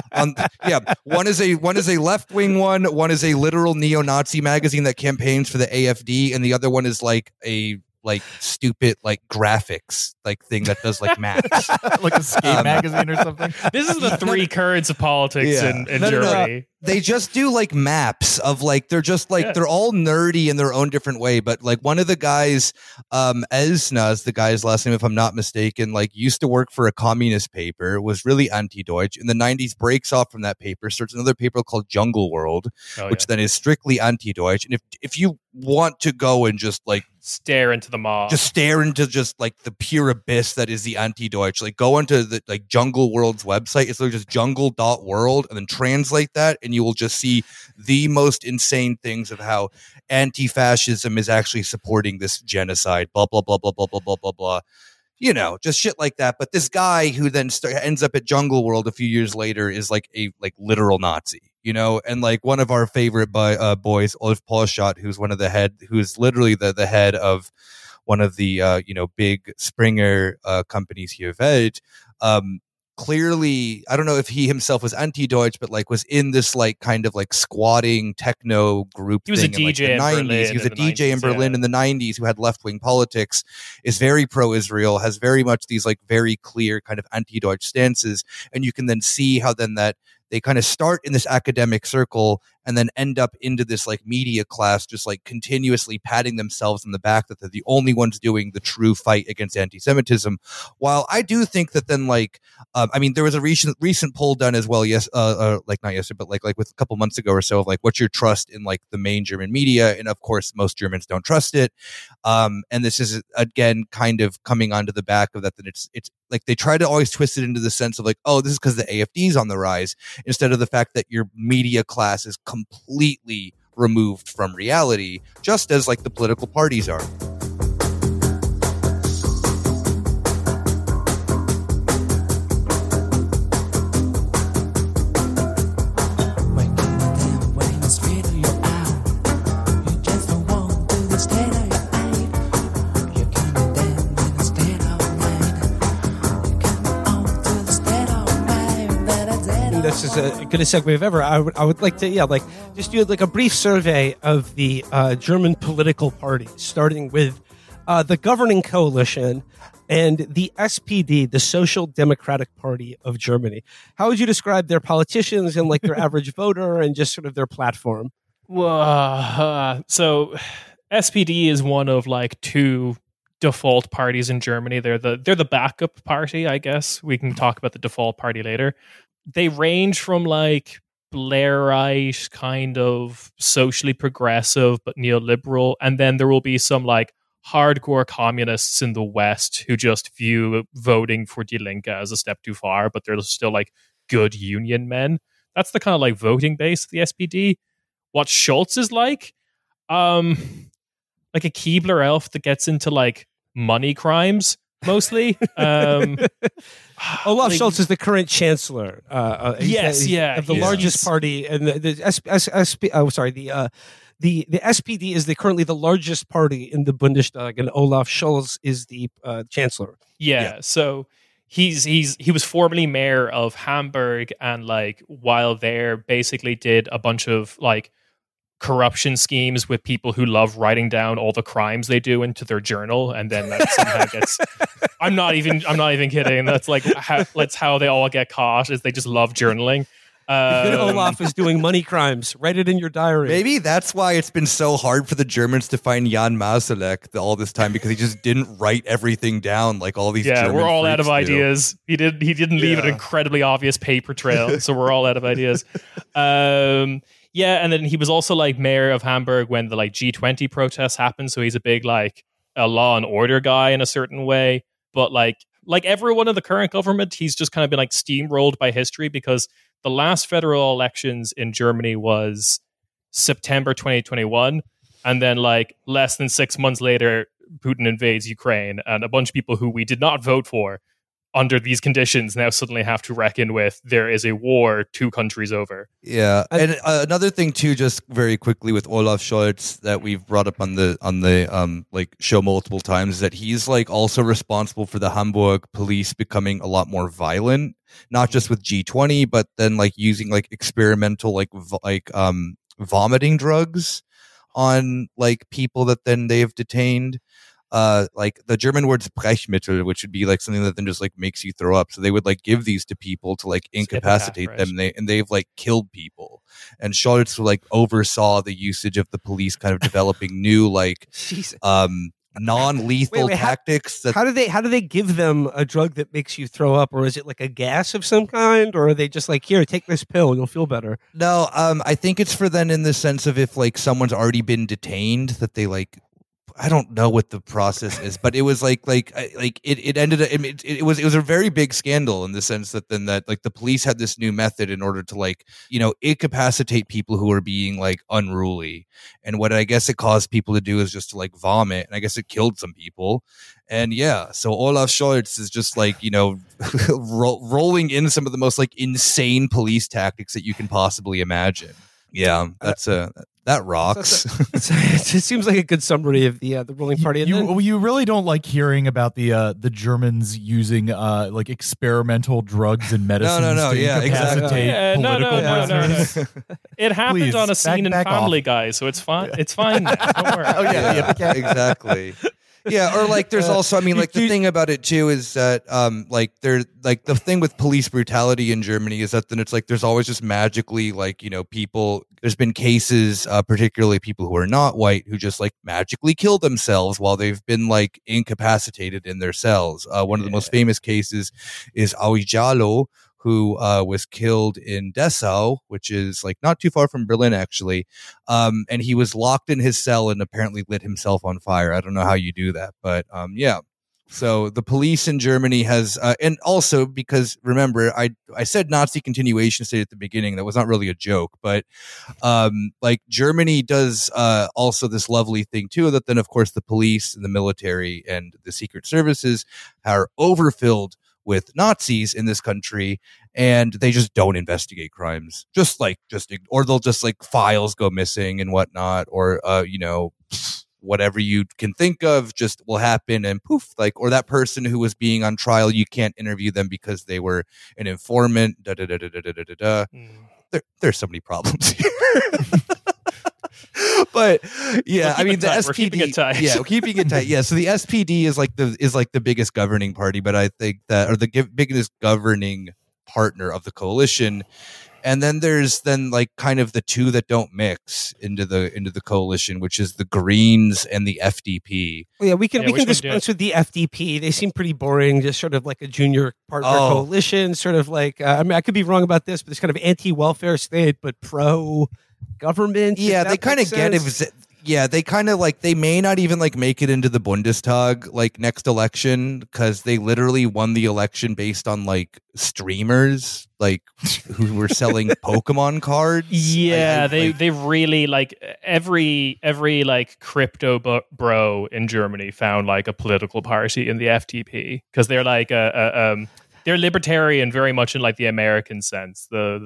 Speaker 3: One is a left wing one. One is a literal neo-Nazi magazine that campaigns for the AfD, and the other one is like a stupid like graphics like thing that does like maps,
Speaker 4: like a skate magazine or something.
Speaker 2: This is the 3 currents of politics in Germany.
Speaker 3: No. They just do like maps of like, they're just like, they're all nerdy in their own different way. But like one of the guys, Elsner is the guy's last name, if I'm not mistaken, like used to work for a communist paper, was really anti-Deutsch. In the 90s, breaks off from that paper, starts another paper called Jungle World, which then is strictly anti-Deutsch. And if you want to go and just like
Speaker 2: stare into the maw,
Speaker 3: just stare into just like the pure abyss that is the anti-Deutsch, like go into the like Jungle World's website. It's literally just jungle.world, and then translate that, and you will just see the most insane things of how anti-fascism is actually supporting this genocide, blah, blah, blah, blah, blah, blah, blah, blah, blah. You know, just shit like that. But this guy who then ends up at Jungle World a few years later is like a like literal Nazi, you know. And like one of our favorite boys, Ulf Polschat, who's literally the head of one of the you know, big Springer companies here, Welt. Clearly, I don't know if he himself was anti-Deutsch, but like was in this like kind of like squatting techno group.
Speaker 2: He was
Speaker 3: thing
Speaker 2: a DJ in Berlin.
Speaker 3: He was a DJ in Berlin in the 90s who had left-wing politics, is very pro-Israel, has very much these like very clear kind of anti-Deutsch stances. And you can then see how then that they kind of start in this academic circle and then end up into this like media class, just like continuously patting themselves on the back that they're the only ones doing the true fight against anti-Semitism. While I do think that then like, I mean, there was a recent poll done as well. Yes. Like not yesterday, but like with a couple months ago or so, of like, what's your trust in like the main German media? And of course, most Germans don't trust it. And this is again, kind of coming onto the back of that it's like, they try to always twist it into the sense of like, oh, this is because the AfD is on the rise, instead of the fact that your media class is completely removed from reality, just as like the political parties are.
Speaker 1: is a good segue of ever. I would like to, just do like a brief survey of the German political parties, starting with the governing coalition and the SPD, the Social Democratic Party of Germany. How would you describe their politicians and like their average voter and just sort of their platform?
Speaker 2: Well, so SPD is one of like two default parties in Germany. They're the backup party, I guess. We can talk about the default party later. They range from like Blairite, kind of socially progressive but neoliberal, and then there will be some like hardcore communists in the West who just view voting for Die Linke as a step too far, but they're still like good union men. That's the kind of like voting base of the SPD. What Scholz is like a Keebler elf that gets into like money crimes mostly.
Speaker 1: Olaf Scholz is the current chancellor.
Speaker 2: Of
Speaker 1: the largest party, and the SPD is currently the largest party in the Bundestag, and Olaf Scholz is the chancellor.
Speaker 2: So he was formerly mayor of Hamburg, and like while there, basically did a bunch of like corruption schemes with people who love writing down all the crimes they do into their journal, and then that somehow gets. I'm not even kidding. That's like how they all get caught, is they just love journaling.
Speaker 1: Olaf is doing money crimes. Write it in your diary.
Speaker 3: Maybe that's why it's been so hard for the Germans to find Jan Masalek all this time, because he just didn't write everything down like all these.
Speaker 2: Yeah,
Speaker 3: German
Speaker 2: we're all out of
Speaker 3: freaks do.
Speaker 2: ideas. He didn't leave an incredibly obvious paper trail, so we're all out of ideas. And then he was also like mayor of Hamburg when the like G20 protests happened. So he's a big like a law and order guy in a certain way. But like everyone in the current government, he's just kind of been like steamrolled by history, because the last federal elections in Germany was September 2021. And then like less than 6 months later, Putin invades Ukraine, and a bunch of people who we did not vote for under these conditions now suddenly have to reckon with there is a war 2 countries over.
Speaker 3: Yeah, and another thing too, just very quickly with Olaf Scholz that we've brought up on the like show multiple times, is that he's like also responsible for the Hamburg police becoming a lot more violent, not just with G20, but then like using like experimental vomiting drugs on like people that then they have detained. Like the German word's Brechmittel, which would be like something that then just like makes you throw up. So they would like give these to people to like incapacitate them. They've like killed people. And Scholz like oversaw the usage of the police kind of developing new like non-lethal tactics.
Speaker 1: How do they give them a drug that makes you throw up, or is it like a gas of some kind, or are they just like, here, take this pill, you'll feel better?
Speaker 3: No, I think it's for then in the sense of if like someone's already been detained, that they like. I don't know what the process is, but it was it ended. It was a very big scandal in the sense that then that like the police had this new method in order to like, you know, incapacitate people who are being like unruly. And what I guess it caused people to do is just to like vomit, and I guess it killed some people. And yeah, so Olaf Scholz is just like, you know, rolling in some of the most like insane police tactics that you can possibly imagine. Yeah, that's that rocks.
Speaker 1: It seems like a good summary of the ruling party. And
Speaker 4: you really don't like hearing about the Germans using like experimental drugs and medicines to incapacitate political prisoners.
Speaker 2: It happened on a scene in Family Guy, so it's fine. It's fine now. Don't worry.
Speaker 3: Exactly. Yeah, or like there's also, I mean, like the thing about it too is that like there like the thing with police brutality in Germany is that then it's like there's always just magically like, you know, people, there's been cases particularly people who are not white who just like magically kill themselves while they've been like incapacitated in their cells. One of the most famous cases is Aui Jalo, who was killed in Dessau, which is like not too far from Berlin, actually. And he was locked in his cell and apparently lit himself on fire. I don't know how you do that, but yeah. So the police in Germany has, and also because remember, I said Nazi continuation state at the beginning. That was not really a joke, but like Germany does also this lovely thing too, that then of course the police and the military and the secret services are overfilled with Nazis in this country, and they just don't investigate crimes. Or they'll just like files go missing and whatnot, or you know, whatever you can think of just will happen and poof, like, or that person who was being on trial, you can't interview them because they were an informant. There's so many problems here. But yeah, I mean the SPD,
Speaker 2: keeping it tight.
Speaker 3: keeping it tight. Yeah, so the SPD is like the biggest governing party, but I think that, or the biggest governing partner of the coalition. And then there's like kind of the two that don't mix into the coalition, which is the Greens and the FDP.
Speaker 1: Well, yeah, we can dispense with the FDP. They seem pretty boring, just sort of like a junior partner coalition, sort of like I mean, I could be wrong about this, but it's kind of anti-welfare state, but pro-government.
Speaker 3: Yeah, they kind of get it. Yeah, they kind of like, they may not even like make it into the Bundestag like next election, because they literally won the election based on like streamers like who were selling Pokemon cards.
Speaker 2: Yeah, they really like every like crypto bro in Germany found like a political party in the FDP, because they're like they're libertarian very much in like the American sense.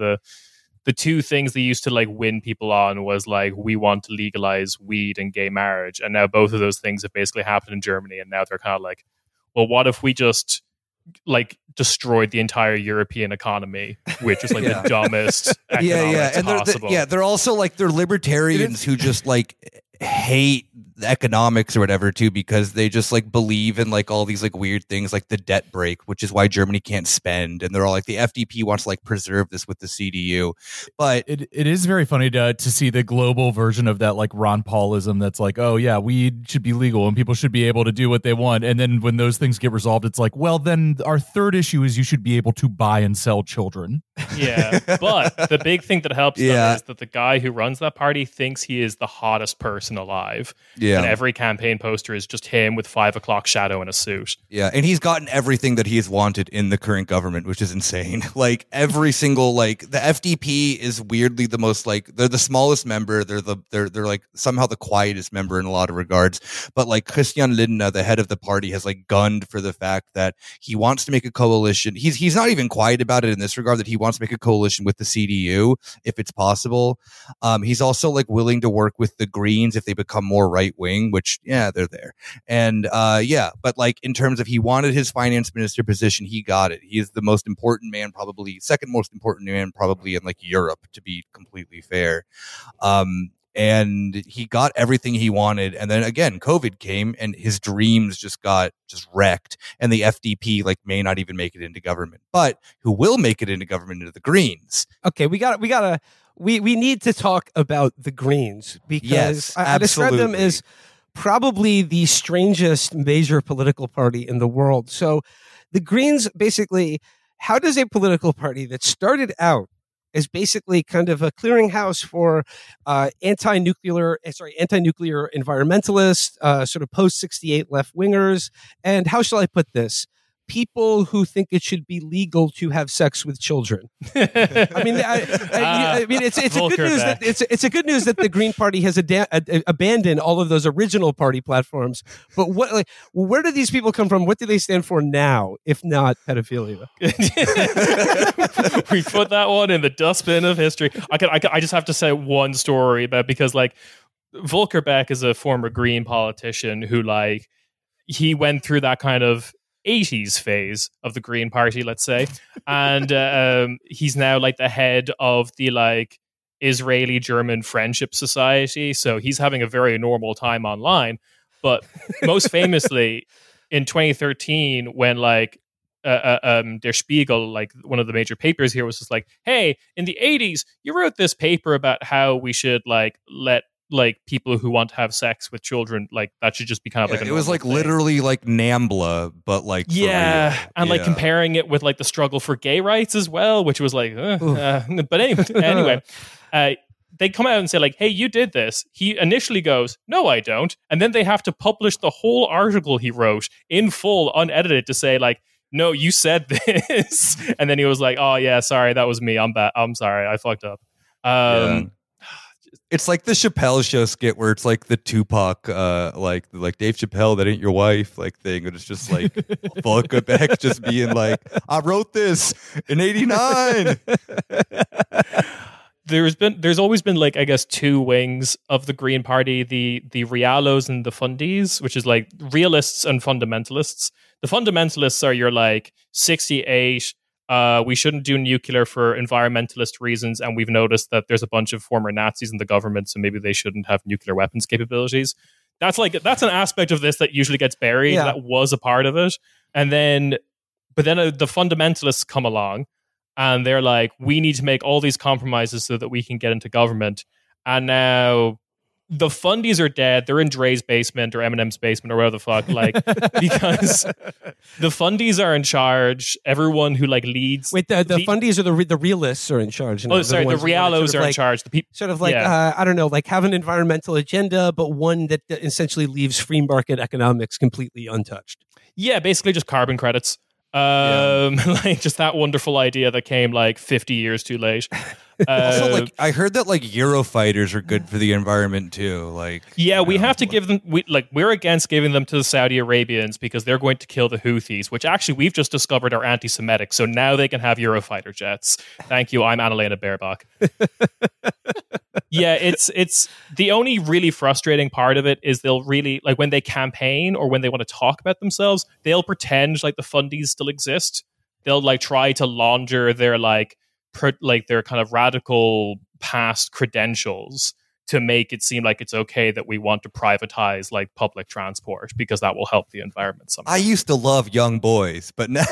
Speaker 2: The two things they used to like win people on was like, we want to legalize weed and gay marriage. And now both of those things have basically happened in Germany. And now they're kind of like, well, what if we just like destroyed the entire European economy, which is like the dumbest economics possible.
Speaker 3: They're also like, they're libertarians who just like hate economics or whatever too, because they just like believe in like all these like weird things like the debt break, which is why Germany can't spend, and they're all like, the FDP wants to like preserve this with the CDU. But
Speaker 4: it is very funny to see the global version of that, like Ron Paulism, that's like, oh yeah, weed should be legal and people should be able to do what they want, and then when those things get resolved, it's like, well, then our third issue is you should be able to buy and sell children.
Speaker 2: Yeah, but the big thing that helps them is that the guy who runs that party thinks he is the hottest person alive.
Speaker 3: Yeah.
Speaker 2: And every campaign poster is just him with 5 o'clock shadow in a suit.
Speaker 3: Yeah, and he's gotten everything that he has wanted in the current government, which is insane. Like every single, like the FDP is weirdly the most, like they're the smallest member. They're like somehow the quietest member in a lot of regards. But like Christian Lindner, the head of the party, has like gunned for the fact that he wants to make a coalition. He's not even quiet about it in this regard, that he wants to make a coalition with the CDU if it's possible. He's also like willing to work with the Greens if they become more right wing, which they're there. And but like in terms of, he wanted his finance minister position, he got it. He is the most important man, probably second most important man probably in like Europe, to be completely fair. And he got everything he wanted, and then again COVID came and his dreams just got wrecked, and the FDP like may not even make it into government. But who will make it into government are the Greens.
Speaker 1: Okay, we need to talk about the Greens, because I describe them as probably the strangest major political party in the world. So the Greens, basically, how does a political party that started out as basically kind of a clearinghouse for anti-nuclear environmentalists, sort of post-68 left-wingers, and how shall I put this? People who think it should be legal to have sex with children. I mean, it's a good news that it's a good news that the Green Party has abandoned all of those original party platforms. But where do these people come from? What do they stand for now, if not pedophilia?
Speaker 2: We put that one in the dustbin of history. I just have to say one story about, because like Volker Beck is a former Green politician who like he went through that kind of 80s phase of the Green Party, let's say, and he's now like the head of the like Israeli German Friendship Society, so he's having a very normal time online. But most famously in 2013, when like Der Spiegel, like one of the major papers here, was just like, hey, in the 80s you wrote this paper about how we should like let like people who want to have sex with children, like that should just be kind of like a,
Speaker 3: it was like thing. Literally like NAMBLA, but like
Speaker 2: and like comparing it with like the struggle for gay rights as well, which was like but anyway they come out and say like, hey, you did this. He initially goes, no, I don't, and then they have to publish the whole article he wrote in full, unedited, to say like, no, you said this. And then he was like, oh yeah, sorry, that was me, I'm bad, I'm sorry, I fucked up.
Speaker 3: It's like the Chappelle Show skit where it's like the Tupac, like Dave Chappelle, that ain't your wife, like thing, and it's just like Volker Beck just being like, I wrote this in '89.
Speaker 2: there's always been like, I guess, two wings of the Green Party, the Realos and the Fundies, which is like realists and fundamentalists. The fundamentalists are your like 68, we shouldn't do nuclear for environmentalist reasons, and we've noticed that there's a bunch of former Nazis in the government, so maybe they shouldn't have nuclear weapons capabilities. That's an aspect of this that usually gets buried.
Speaker 1: Yeah.
Speaker 2: That was a part of it. But then the fundamentalists come along and they're like, we need to make all these compromises so that we can get into government. And now the fundies are dead. They're in Dre's basement or Eminem's basement or whatever the fuck, like, because the fundies are in charge. Everyone who like leads.
Speaker 1: Wait, the fundies or the realists are in charge.
Speaker 2: Oh, sorry, the Realos are in charge. The people,
Speaker 1: sort of like,
Speaker 2: yeah.
Speaker 1: I don't know, like have an environmental agenda, but one that essentially leaves free market economics completely untouched.
Speaker 2: Yeah, basically just carbon credits. Like just that wonderful idea that came like 50 years too late.
Speaker 3: Also, like I heard that like Eurofighters are good for the environment too. Like,
Speaker 2: yeah, we have to give them. We're against giving them to the Saudi Arabians because they're going to kill the Houthis, which actually we've just discovered are anti-Semitic. So now they can have Eurofighter jets. Thank you. I'm Annalena Baerbock. Yeah, it's the only really frustrating part of it is they'll really like when they campaign or when they want to talk about themselves, they'll pretend like the fundies still exist. They'll like try to launder their their kind of radical past credentials to make it seem like it's okay that we want to privatize like public transport because that will help the environment somehow.
Speaker 3: I used to love young boys, but now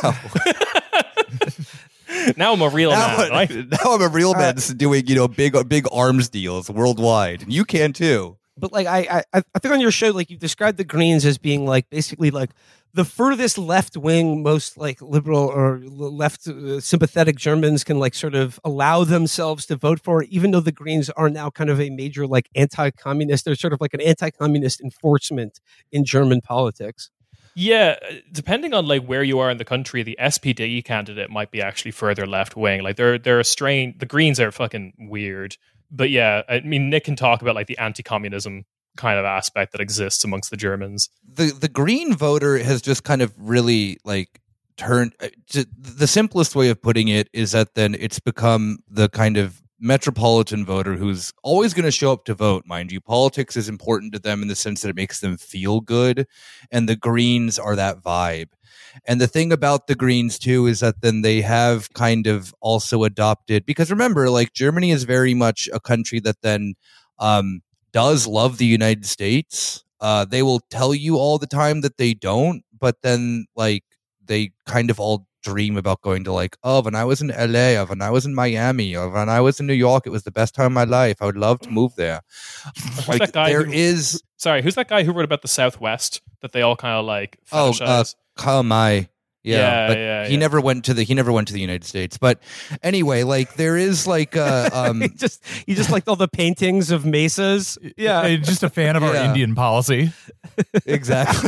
Speaker 2: now I'm a real man. Right?
Speaker 3: Now I'm a real man doing big arms deals worldwide, and you can too.
Speaker 1: But like I think on your show, like you described the Greens as being like basically like the furthest left wing, most like liberal or left sympathetic Germans can like sort of allow themselves to vote for, even though the Greens are now kind of a major like anti-communist. They're sort of like an anti-communist enforcement in German politics.
Speaker 2: Yeah, depending on like where you are in the country, the SPD candidate might be actually further left wing. Like they're a strain. The Greens are fucking weird. But yeah, I mean, Nick can talk about like the anti-communism kind of aspect that exists amongst the Germans.
Speaker 3: The Green voter has just kind of really like turned. The simplest way of putting it is that then it's become the kind of metropolitan voter who's always going to show up to vote. Mind you, politics is important to them in the sense that it makes them feel good, and the Greens are that vibe. And the thing about the Greens too is that then they have kind of also adopted, because remember, like Germany is very much a country that then does love the United States. They will tell you all the time that they don't, but then like they kind of all dream about going to like, oh, when I was in LA, or when I was in Miami, or when I was in New York, it was the best time of my life. I would love to move there. Like,
Speaker 2: that guy
Speaker 3: who's
Speaker 2: that guy who wrote about the Southwest that they all kind of like fetishize?
Speaker 3: Karl May.
Speaker 2: Yeah,
Speaker 3: he never went to the United States. But anyway, like there is like
Speaker 1: he just liked all the paintings of mesas. Yeah,
Speaker 4: He's just a fan of our Indian policy.
Speaker 3: Exactly.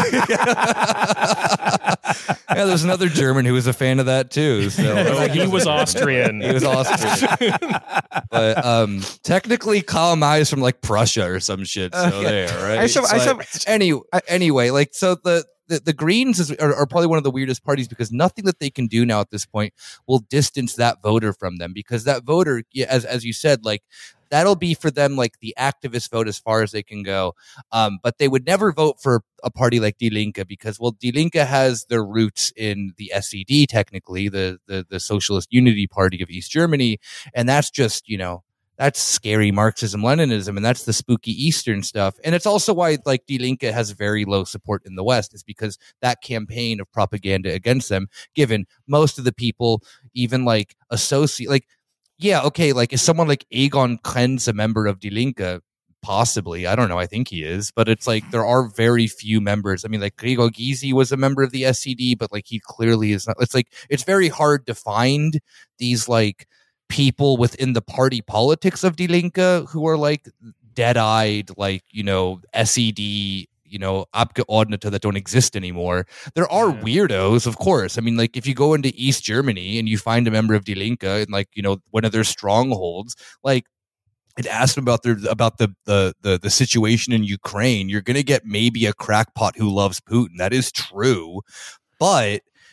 Speaker 3: Yeah, there's another German who was a fan of that too. So
Speaker 2: he was Austrian.
Speaker 3: He was Austrian. But technically Karl May is from like Prussia or some shit. So there, right? Anyway, like so the Greens are probably one of the weirdest parties because nothing that they can do now at this point will distance that voter from them, because that voter, as you said, like that'll be for them like the activist vote as far as they can go. But they would never vote for a party like Die Linke because, well, Die Linke has their roots in the SED, technically, the Socialist Unity Party of East Germany. And that's just, that's scary Marxism, Leninism, and that's the spooky Eastern stuff. And it's also why like Die Linke has very low support in the West, is because that campaign of propaganda against them, given most of the people even like associate, like, yeah, okay, like is someone like Egon Krenz a member of Die Linke? Possibly. I don't know. I think he is. But it's like there are very few members. I mean, like Gregor Gysi was a member of the SED, but like he clearly is not. It's like it's very hard to find these like people within the party politics of Die Linke who are like dead-eyed, like, SED, Abgeordnete that don't exist anymore. There are weirdos, of course. I mean, like if you go into East Germany and you find a member of Die Linke in like, one of their strongholds, like and ask them about the situation in Ukraine, you're going to get maybe a crackpot who loves Putin. That is true. But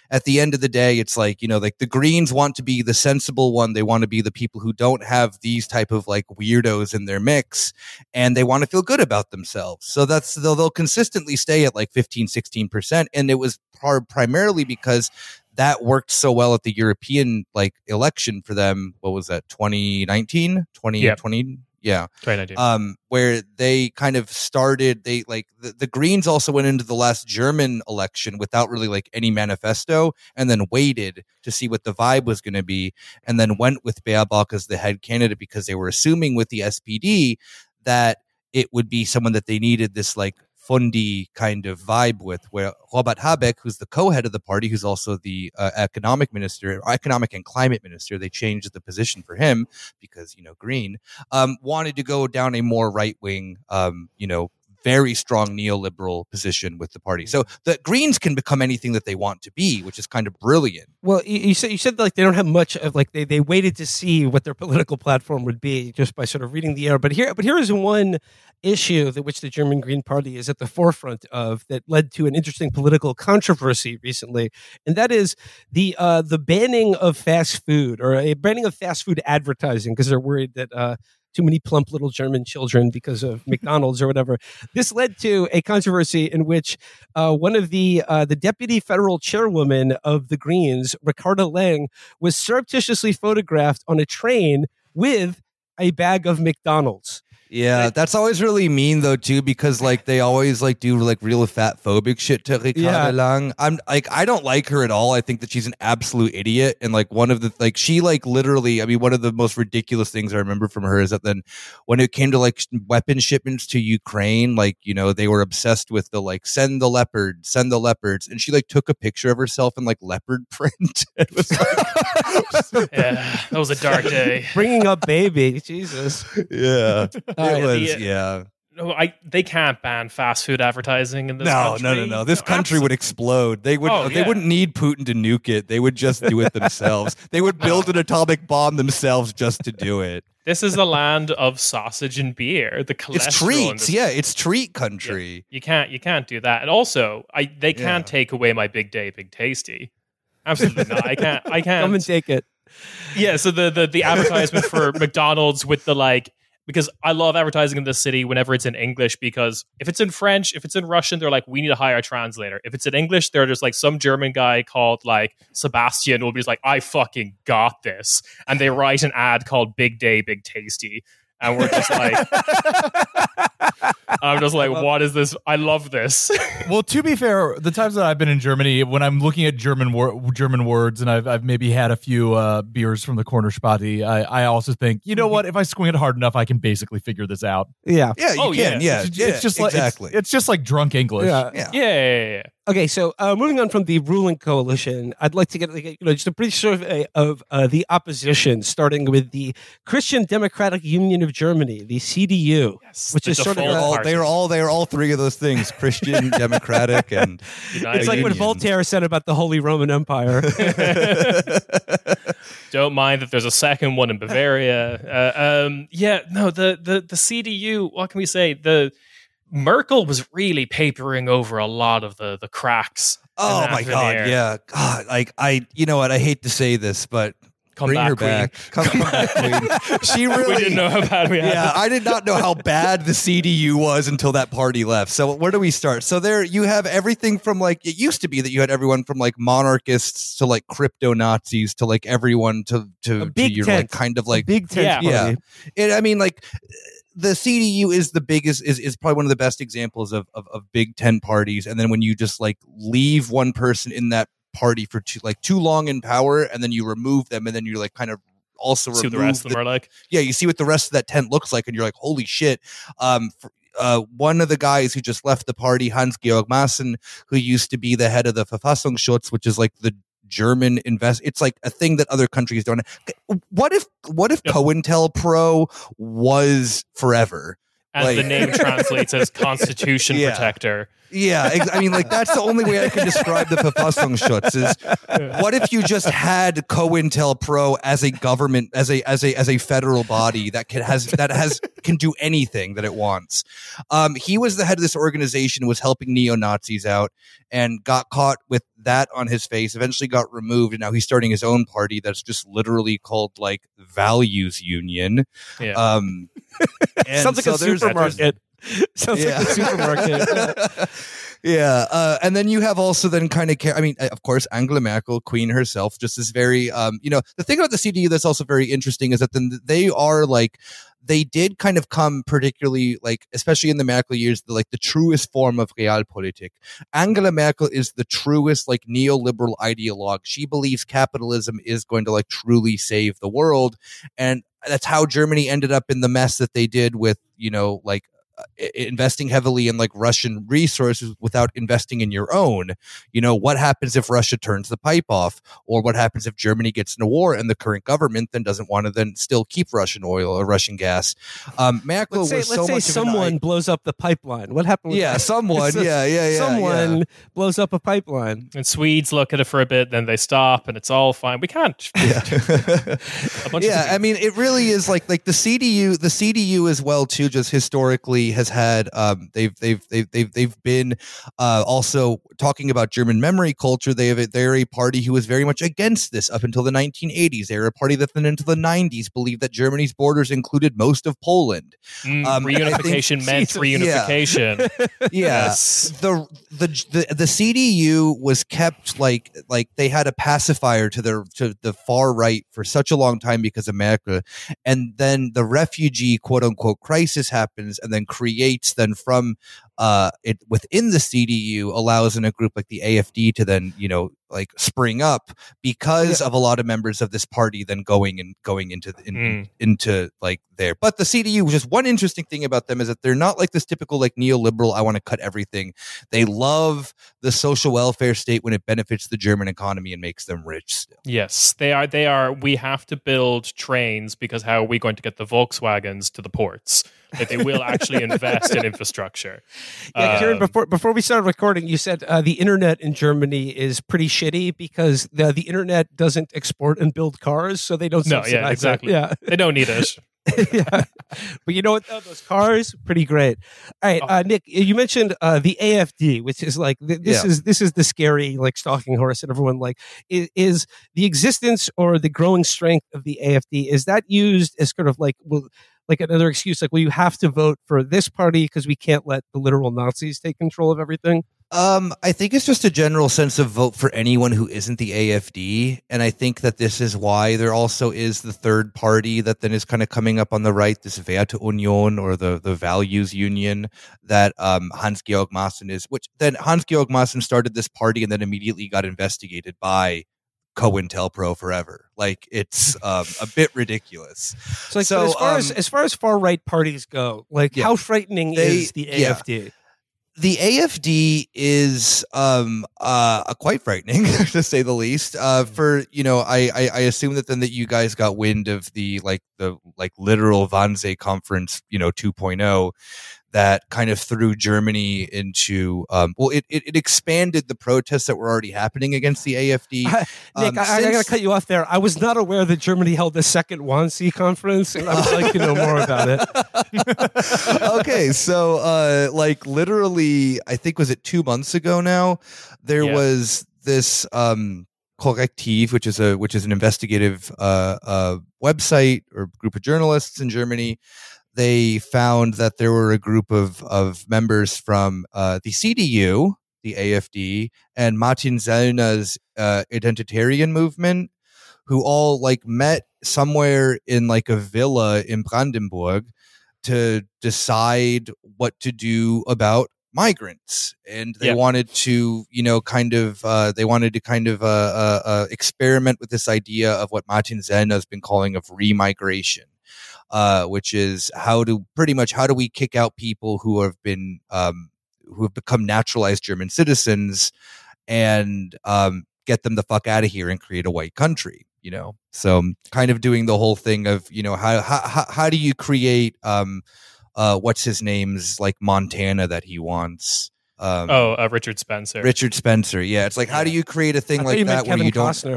Speaker 3: at the end of the day, it's like, you know, like the Greens want to be the sensible one. They want to be the people who don't have these type of like weirdos in their mix, and they want to feel good about themselves. So they'll consistently stay at like 15-16%. And it was primarily because that worked so well at the European like election for them. What was that? 2019, 2020. Yeah.
Speaker 2: 2019.
Speaker 3: Where they kind of started, the Greens also went into the last German election without really like any manifesto, and then waited to see what the vibe was going to be, and then went with Baerbock as the head candidate because they were assuming with the SPD that it would be someone that they needed this like fundy kind of vibe with, where Robert Habeck, who's the co-head of the party, who's also the economic and climate minister, they changed the position for him because, you know, Green, wanted to go down a more right-wing, you know, very strong neoliberal position with the party. So the Greens can become anything that they want to be, which is kind of brilliant.
Speaker 1: Well, you said like they don't have much of like they waited to see what their political platform would be just by sort of reading the air. But here is one issue that which the German Green Party is at the forefront of that led to an interesting political controversy recently, and that is the banning of fast food, or a banning of fast food advertising, because they're worried that too many plump little German children because of McDonald's or whatever. This led to a controversy in which one of the deputy federal chairwoman of the Greens, Ricarda Lang, was surreptitiously photographed on a train with a bag of McDonald's.
Speaker 3: Yeah, that's always really mean though too, because like they always like do like real fat phobic shit to Ricarda Lang. I'm like, I don't like her at all. I think that she's an absolute idiot, and like one of the like she like literally, I mean, one of the most ridiculous things I remember from her is that then when it came to like weapon shipments to Ukraine, like, you know, they were obsessed with the like send the leopards, and she like took a picture of herself in like leopard print. It was like,
Speaker 2: yeah, that was a dark day.
Speaker 1: Bringing up baby, Jesus.
Speaker 3: Yeah.
Speaker 2: No, they can't ban fast food advertising in this country.
Speaker 3: No. This country would explode. They wouldn't need Putin to nuke it. They would just do it themselves. They would build an atomic bomb themselves just to do it.
Speaker 2: This is the land of sausage and beer. The cholesterol.
Speaker 3: It's treats. Yeah, it's treat country.
Speaker 2: Yeah. You can't do that. And also, they can't take away my Big Day, Big Tasty. Absolutely not. I can't.
Speaker 1: Come and take it.
Speaker 2: Yeah. So the advertisement for McDonald's with the like. Because I love advertising in this city whenever it's in English, because if it's in French, if it's in Russian, they're like, we need to hire a translator. If it's in English, they're just like some German guy called like Sebastian will be just like, I fucking got this. And they write an ad called Big Day, Big Tasty. And we're just like, I'm just like, what is this? I love this.
Speaker 4: Well, to be fair, the times that I've been in Germany, when I'm looking at German words, and I've maybe had a few beers from the corner spotty, I also think, you know what? If I squint hard enough, I can basically figure this out.
Speaker 1: Yeah.
Speaker 3: Yeah, you can. Yeah.
Speaker 4: It's just like
Speaker 3: exactly.
Speaker 4: it's just like drunk English.
Speaker 2: Yeah.
Speaker 1: Okay, so moving on from the ruling coalition, I'd like to get just a brief survey of the opposition, starting with the Christian Democratic Union of Germany, the CDU, which is sort of
Speaker 3: they are all three of those things: Christian, Democratic, and
Speaker 1: it's like what Voltaire said about the Holy Roman Empire.
Speaker 2: Don't mind that there's a second one in Bavaria. The CDU. What can we say? Merkel was really papering over a lot of the cracks.
Speaker 3: Oh my God, yeah. God, like you know what? I hate to say this, but bring her back. Come back, Queen. She really.
Speaker 2: We didn't know how bad we had.
Speaker 3: Yeah, I did not know how bad the CDU was until that party left. So where do we start? So there you have everything from like, it used to be that you had everyone from like monarchists to like crypto Nazis to like everyone to your like kind of like
Speaker 1: big tent.
Speaker 3: Yeah. I mean, like, the CDU is the biggest, is probably one of the best examples of Big Ten parties. And then when you just like leave one person in that party for too long in power, and then you remove them, and then you're like kind of also
Speaker 2: see what the rest of them are like.
Speaker 3: Yeah, you see what the rest of that tent looks like, and you're like, holy shit. One of the guys who just left the party, Hans-Georg Maaßen, who used to be the head of the Verfassungsschutz, which is like the German it's like a thing that other countries don't. What if COINTELPRO was forever?
Speaker 2: And
Speaker 3: like,
Speaker 2: the name translates as Constitution Protector.
Speaker 3: Yeah, I mean, like, that's the only way I can describe the Verfassungsschutz is, what if you just had COINTELPRO as a government, as a federal body that can do anything that it wants. He was the head of this organization, was helping neo-Nazis out, and got caught with that on his face, eventually got removed, and now he's starting his own party that's just literally called like Values Union.
Speaker 2: Yeah.
Speaker 3: And
Speaker 1: Sounds like
Speaker 3: so
Speaker 1: a
Speaker 3: there's-
Speaker 1: supermarket. Sounds like a supermarket.
Speaker 3: Yeah, and then you have also then kind of I mean, of course, Angela Merkel, Queen herself, just is very the thing about the CDU that's also very interesting is that then they are like they did kind of come particularly like especially in the Merkel years the truest form of realpolitik. Angela Merkel is the truest like neoliberal ideologue. She believes capitalism is going to like truly save the world, and that's how Germany ended up in the mess that they did with investing heavily in like Russian resources without investing in your own. What happens if Russia turns the pipe off, or what happens if Germany gets in a war and the current government then doesn't want to then still keep Russian oil or Russian gas? Merkel
Speaker 1: Let's say
Speaker 3: much of an
Speaker 1: someone blows up the pipeline. What happened?
Speaker 3: Yeah, someone.
Speaker 1: Someone blows up a pipeline.
Speaker 2: And Swedes look at it for a bit, then they stop, and it's all fine. We can't.
Speaker 3: I mean, it really is like the CDU. The CDU as well too. Just historically has had they've been also talking about German memory culture. They're a party who was very much against this up until the 1980s. They're a party that then into the 90s believed that Germany's borders included most of Poland.
Speaker 2: Reunification meant reunification.
Speaker 3: Yes. The CDU was kept like they had a pacifier to the far right for such a long time because of Merkel, and then the refugee quote unquote crisis happens, and then creates then from it within the CDU allows in a group like the AfD to then spring up because of a lot of members of this party then going into like there. But the CDU, just one interesting thing about them is that they're not like this typical like neoliberal, I want to cut everything. They love the social welfare state when it benefits the German economy and makes them rich still.
Speaker 2: Yes, they are. We have to build trains because how are we going to get the Volkswagens to the ports? That they will actually invest in infrastructure.
Speaker 1: Yeah, Kieran, before we started recording, you said the internet in Germany is pretty shitty because the internet doesn't export and build cars, so they don't subsidize
Speaker 2: yeah, exactly.
Speaker 1: it. Yeah,
Speaker 2: They don't need it.
Speaker 1: yeah. But you know what, though? Those cars, pretty great. All right, Nick, you mentioned the AfD, which is like this is the scary like stalking horse, and everyone like is the existence or the growing strength of the AfD, is that used as sort of like another excuse, like, well, you have to vote for this party because we can't let the literal Nazis take control of everything?
Speaker 3: I think it's just a general sense of vote for anyone who isn't the AfD. And I think that this is why there also is the third party that then is kind of coming up on the right, this Werteunion or the Values Union that Hans-Georg Maaßen is, which then Hans-Georg Maaßen started this party and then immediately got investigated by COINTELPRO forever. Like it's a bit ridiculous.
Speaker 1: So as far as far right parties go, like how frightening is the AfD?
Speaker 3: The AfD is quite frightening to say the least. For I assume that then that you guys got wind of the literal Wannsee conference 2.0 that kind of threw Germany into it expanded the protests that were already happening against the AfD.
Speaker 1: Nick, I gotta cut you off there. I was not aware that Germany held the second Wannsee conference, and I would like to know more about it.
Speaker 3: Okay, so literally, I think was it 2 months ago now, there was this Korrektiv, which is an investigative website or group of journalists in Germany. They found that there were a group of members from the CDU, the AfD, and Martin Sellner's identitarian movement, who all met somewhere in a villa in Brandenburg to decide what to do about migrants, and they wanted to experiment with this idea of what Martin Sellner has been calling of remigration. Which is how do we kick out people who have become naturalized German citizens and get them the fuck out of here and create a white country, So kind of doing the whole thing of, how do you create what's his name's Montana that he wants?
Speaker 2: Richard Spencer.
Speaker 3: Richard Spencer, yeah. It's like, how do you create a thing like that where you don't?
Speaker 1: Costner.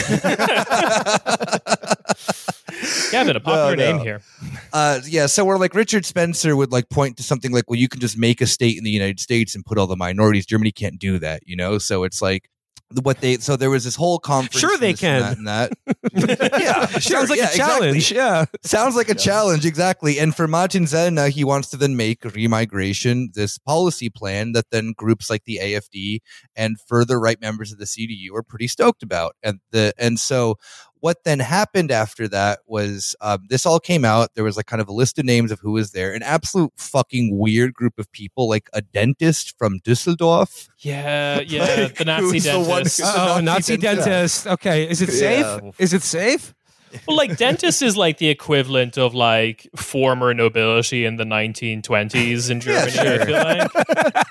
Speaker 2: Kevin, a popular name here.
Speaker 3: So we're Richard Spencer would point to something like, well, you can just make a state in the United States and put all the minorities. Germany can't do that, So it's so there was this whole conference.
Speaker 1: Sure they
Speaker 3: this
Speaker 1: can.
Speaker 3: and that. Yeah, sure,
Speaker 1: Sounds like
Speaker 3: yeah,
Speaker 1: a challenge.
Speaker 3: exactly.
Speaker 1: Yeah.
Speaker 3: Sounds like a challenge, exactly. And for Martin Sellner, he wants to then make remigration this policy plan that then groups like the AFD and further right members of the CDU are pretty stoked about. And so what then happened after that was this all came out. There was like kind of a list of names of who was there. An absolute fucking weird group of people, like a dentist from Düsseldorf.
Speaker 2: Yeah, the Nazi
Speaker 3: Who's the one
Speaker 2: dentist.
Speaker 3: who's-
Speaker 1: Oh,
Speaker 3: Nazi
Speaker 1: Nazi
Speaker 3: dentist.
Speaker 1: dentist. Okay. Is it safe?
Speaker 3: Yeah.
Speaker 1: Is it safe?
Speaker 2: Well, like dentist is like the equivalent of like former nobility in the 1920s in Germany.
Speaker 3: sure.
Speaker 2: I feel like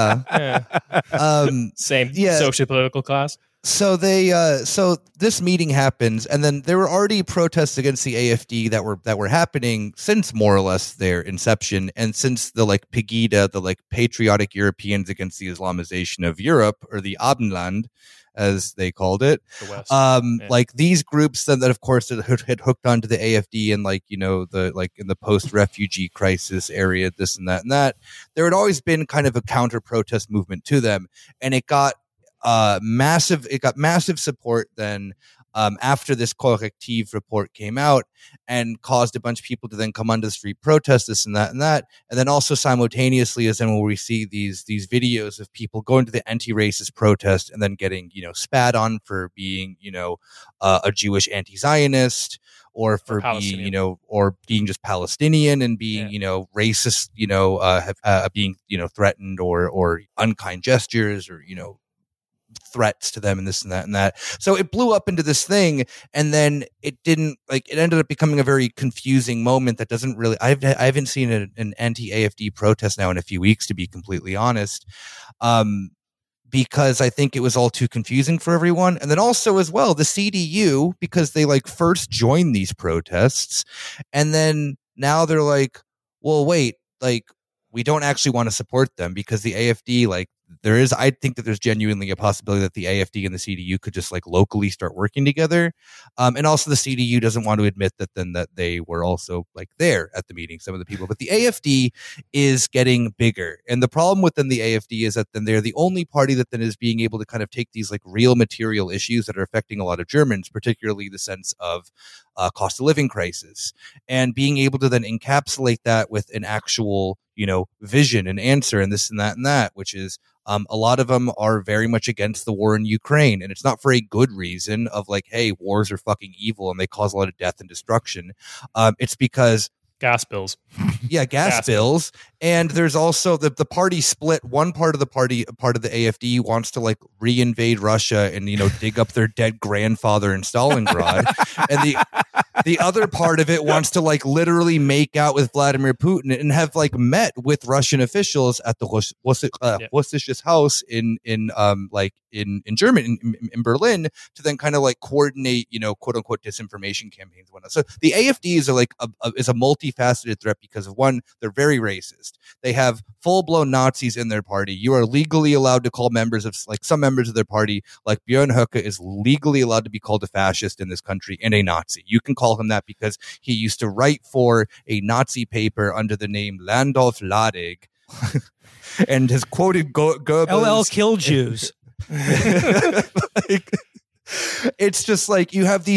Speaker 3: Yeah.
Speaker 2: same
Speaker 3: Yeah.
Speaker 2: socio-political class.
Speaker 3: So so this meeting happens, and then there were already protests against the AFD that were happening since more or less their inception, and since the like Pegida, the like patriotic Europeans against the Islamization of Europe, or the Abendland, as they called it.
Speaker 2: The West.
Speaker 3: Like these groups then that of course had hooked onto the AFD and like, you know, the like in the post-refugee crisis area, this and that. There had always been kind of a counter-protest movement to them, and it got massive support then after this Correctiv report came out and caused a bunch of people to then come onto the street, protest this and that. And then also simultaneously is then when we see these videos of people going to the anti-racist protest and then getting, you know, spat on for being, you know, a Jewish anti-Zionist, or for being, you know, or being just Palestinian and being, you know, racist, you know, being, you know, threatened or unkind gestures or, you know, threats to them and this and that. So it blew up into this thing, and then it ended up becoming a very confusing moment that doesn't really, I haven't seen an anti-AFD protest now in a few weeks, to be completely honest. Because I think it was all too confusing for everyone. And then also as well, the CDU, because they like first joined these protests, and then now they're like, well, wait, like we don't actually want to support them because the AFD, like, I think that there's genuinely a possibility that the AFD and the CDU could just like locally start working together. And also the CDU doesn't want to admit that they were also like there at the meeting, some of the people, but the AFD is getting bigger. And the problem within the AFD is that then they're the only party that then is being able to kind of take these like real material issues that are affecting a lot of Germans, particularly the sense of cost of living crisis, and being able to then encapsulate that with an actual, you know, vision and answer and this and that, which is, a lot of them are very much against the war in Ukraine, and it's not for a good reason of like, hey, wars are fucking evil and they cause a lot of death and destruction. It's because
Speaker 2: gas bills.
Speaker 3: Yeah, gas bills. And there's also the party split. One part of the AFD wants to like reinvade Russia and, you know, dig up their dead grandfather in Stalingrad. And the other part of it wants to like literally make out with Vladimir Putin and have like met with Russian officials at the Russisches Haus in Germany, in Berlin, to then kind of like coordinate, you know, quote unquote disinformation campaigns and whatnot. So the AFD is is a multifaceted threat because of one, they're very racist. They have full-blown Nazis in their party. You are legally allowed to call members of like some members of their party, like Björn Höcke is legally allowed to be called a fascist in this country and a Nazi. You can call him that because he used to write for a Nazi paper under the name Landolf Ladig and has quoted Goebbels.
Speaker 1: LL kill Jews.
Speaker 3: It's just like you have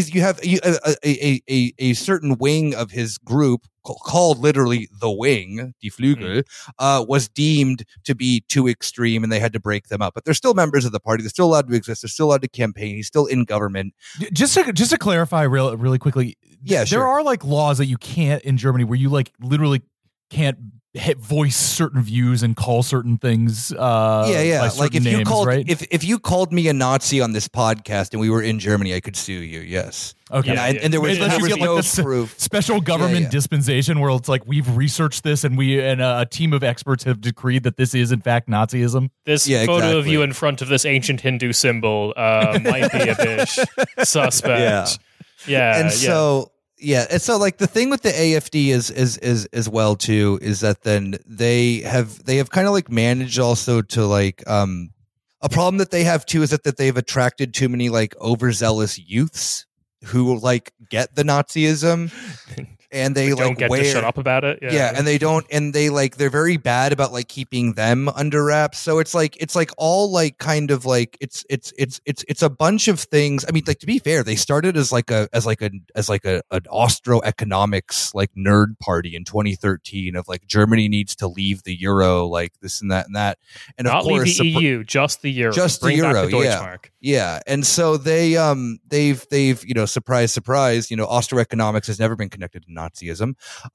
Speaker 3: a certain wing of his group called literally the wing, Die Flügel, was deemed to be too extreme and they had to break them up. But they're still members of the party. They're still allowed to exist. They're still allowed to campaign. He's still in government.
Speaker 4: Just to clarify really quickly.
Speaker 3: Yeah, sure.
Speaker 4: There are like laws that you can't in Germany where you like literally can't voice certain views and call certain things. By certain
Speaker 3: like if
Speaker 4: names,
Speaker 3: you called,
Speaker 4: right?
Speaker 3: if you called me a Nazi on this podcast and we were in Germany, I could sue you. Yes.
Speaker 4: Okay.
Speaker 3: And there was,
Speaker 4: Unless you get
Speaker 3: no
Speaker 4: like this
Speaker 3: proof.
Speaker 4: special government dispensation where it's like we've researched this and a team of experts have decreed that this is in fact Nazism.
Speaker 2: This photo of you in front of this ancient Hindu symbol might be a bit suspect. Yeah.
Speaker 3: And so. Yeah, and so like the thing with the AFD is as well too is that then they have kind of like managed also to like a problem that they have too is that they've attracted too many like overzealous youths who like get the Nazism. and they
Speaker 2: don't
Speaker 3: like
Speaker 2: get
Speaker 3: wear
Speaker 2: to shut up about it.
Speaker 3: yeah, and they don't, and they like they're very bad about like keeping them under wraps. So it's like all like kind of like it's a bunch of things. I mean, like, to be fair, they started as an Austro-economics like nerd party in 2013 of like Germany needs to leave the euro, like this and that and that, and
Speaker 2: Not
Speaker 3: of course
Speaker 2: leave the EU, just the euro.
Speaker 3: just the
Speaker 2: Bring back
Speaker 3: euro,
Speaker 2: the
Speaker 3: yeah.
Speaker 2: Deutschmark.
Speaker 3: Yeah, and so they've surprise, surprise, Austro-economics has never been connected to Nazism,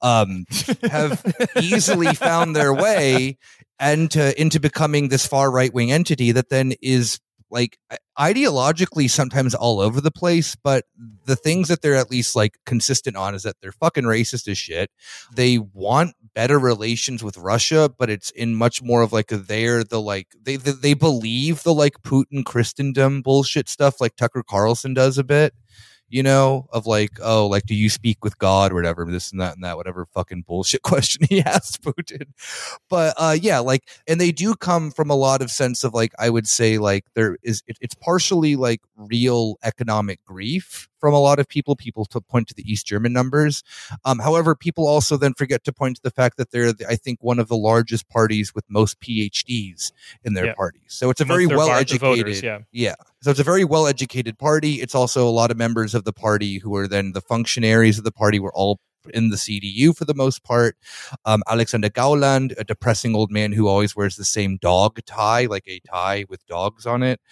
Speaker 3: have easily found their way into becoming this far right wing entity that then is like ideologically sometimes all over the place, but the things that they're at least like consistent on is that they're fucking racist as shit. They want better relations with Russia, but it's in much more of like they believe the like Putin Christendom bullshit stuff like Tucker Carlson does a bit. Of like, oh, like, do you speak with God or whatever, this and that, whatever fucking bullshit question he asked Putin. But yeah, like, and they do come from a lot of sense of like, I would say like it's partially like real economic grief from a lot of people to point to the East German numbers. However, people also then forget to point to the fact that they're, I think, one of the largest parties with most PhDs in their party. So it's a very well-educated, yeah. So it's a very well-educated party. It's also a lot of members of the party who are then the functionaries of the party were all in the CDU for the most part. Alexander Gauland, a depressing old man who always wears the same dog tie, like a tie with dogs on it.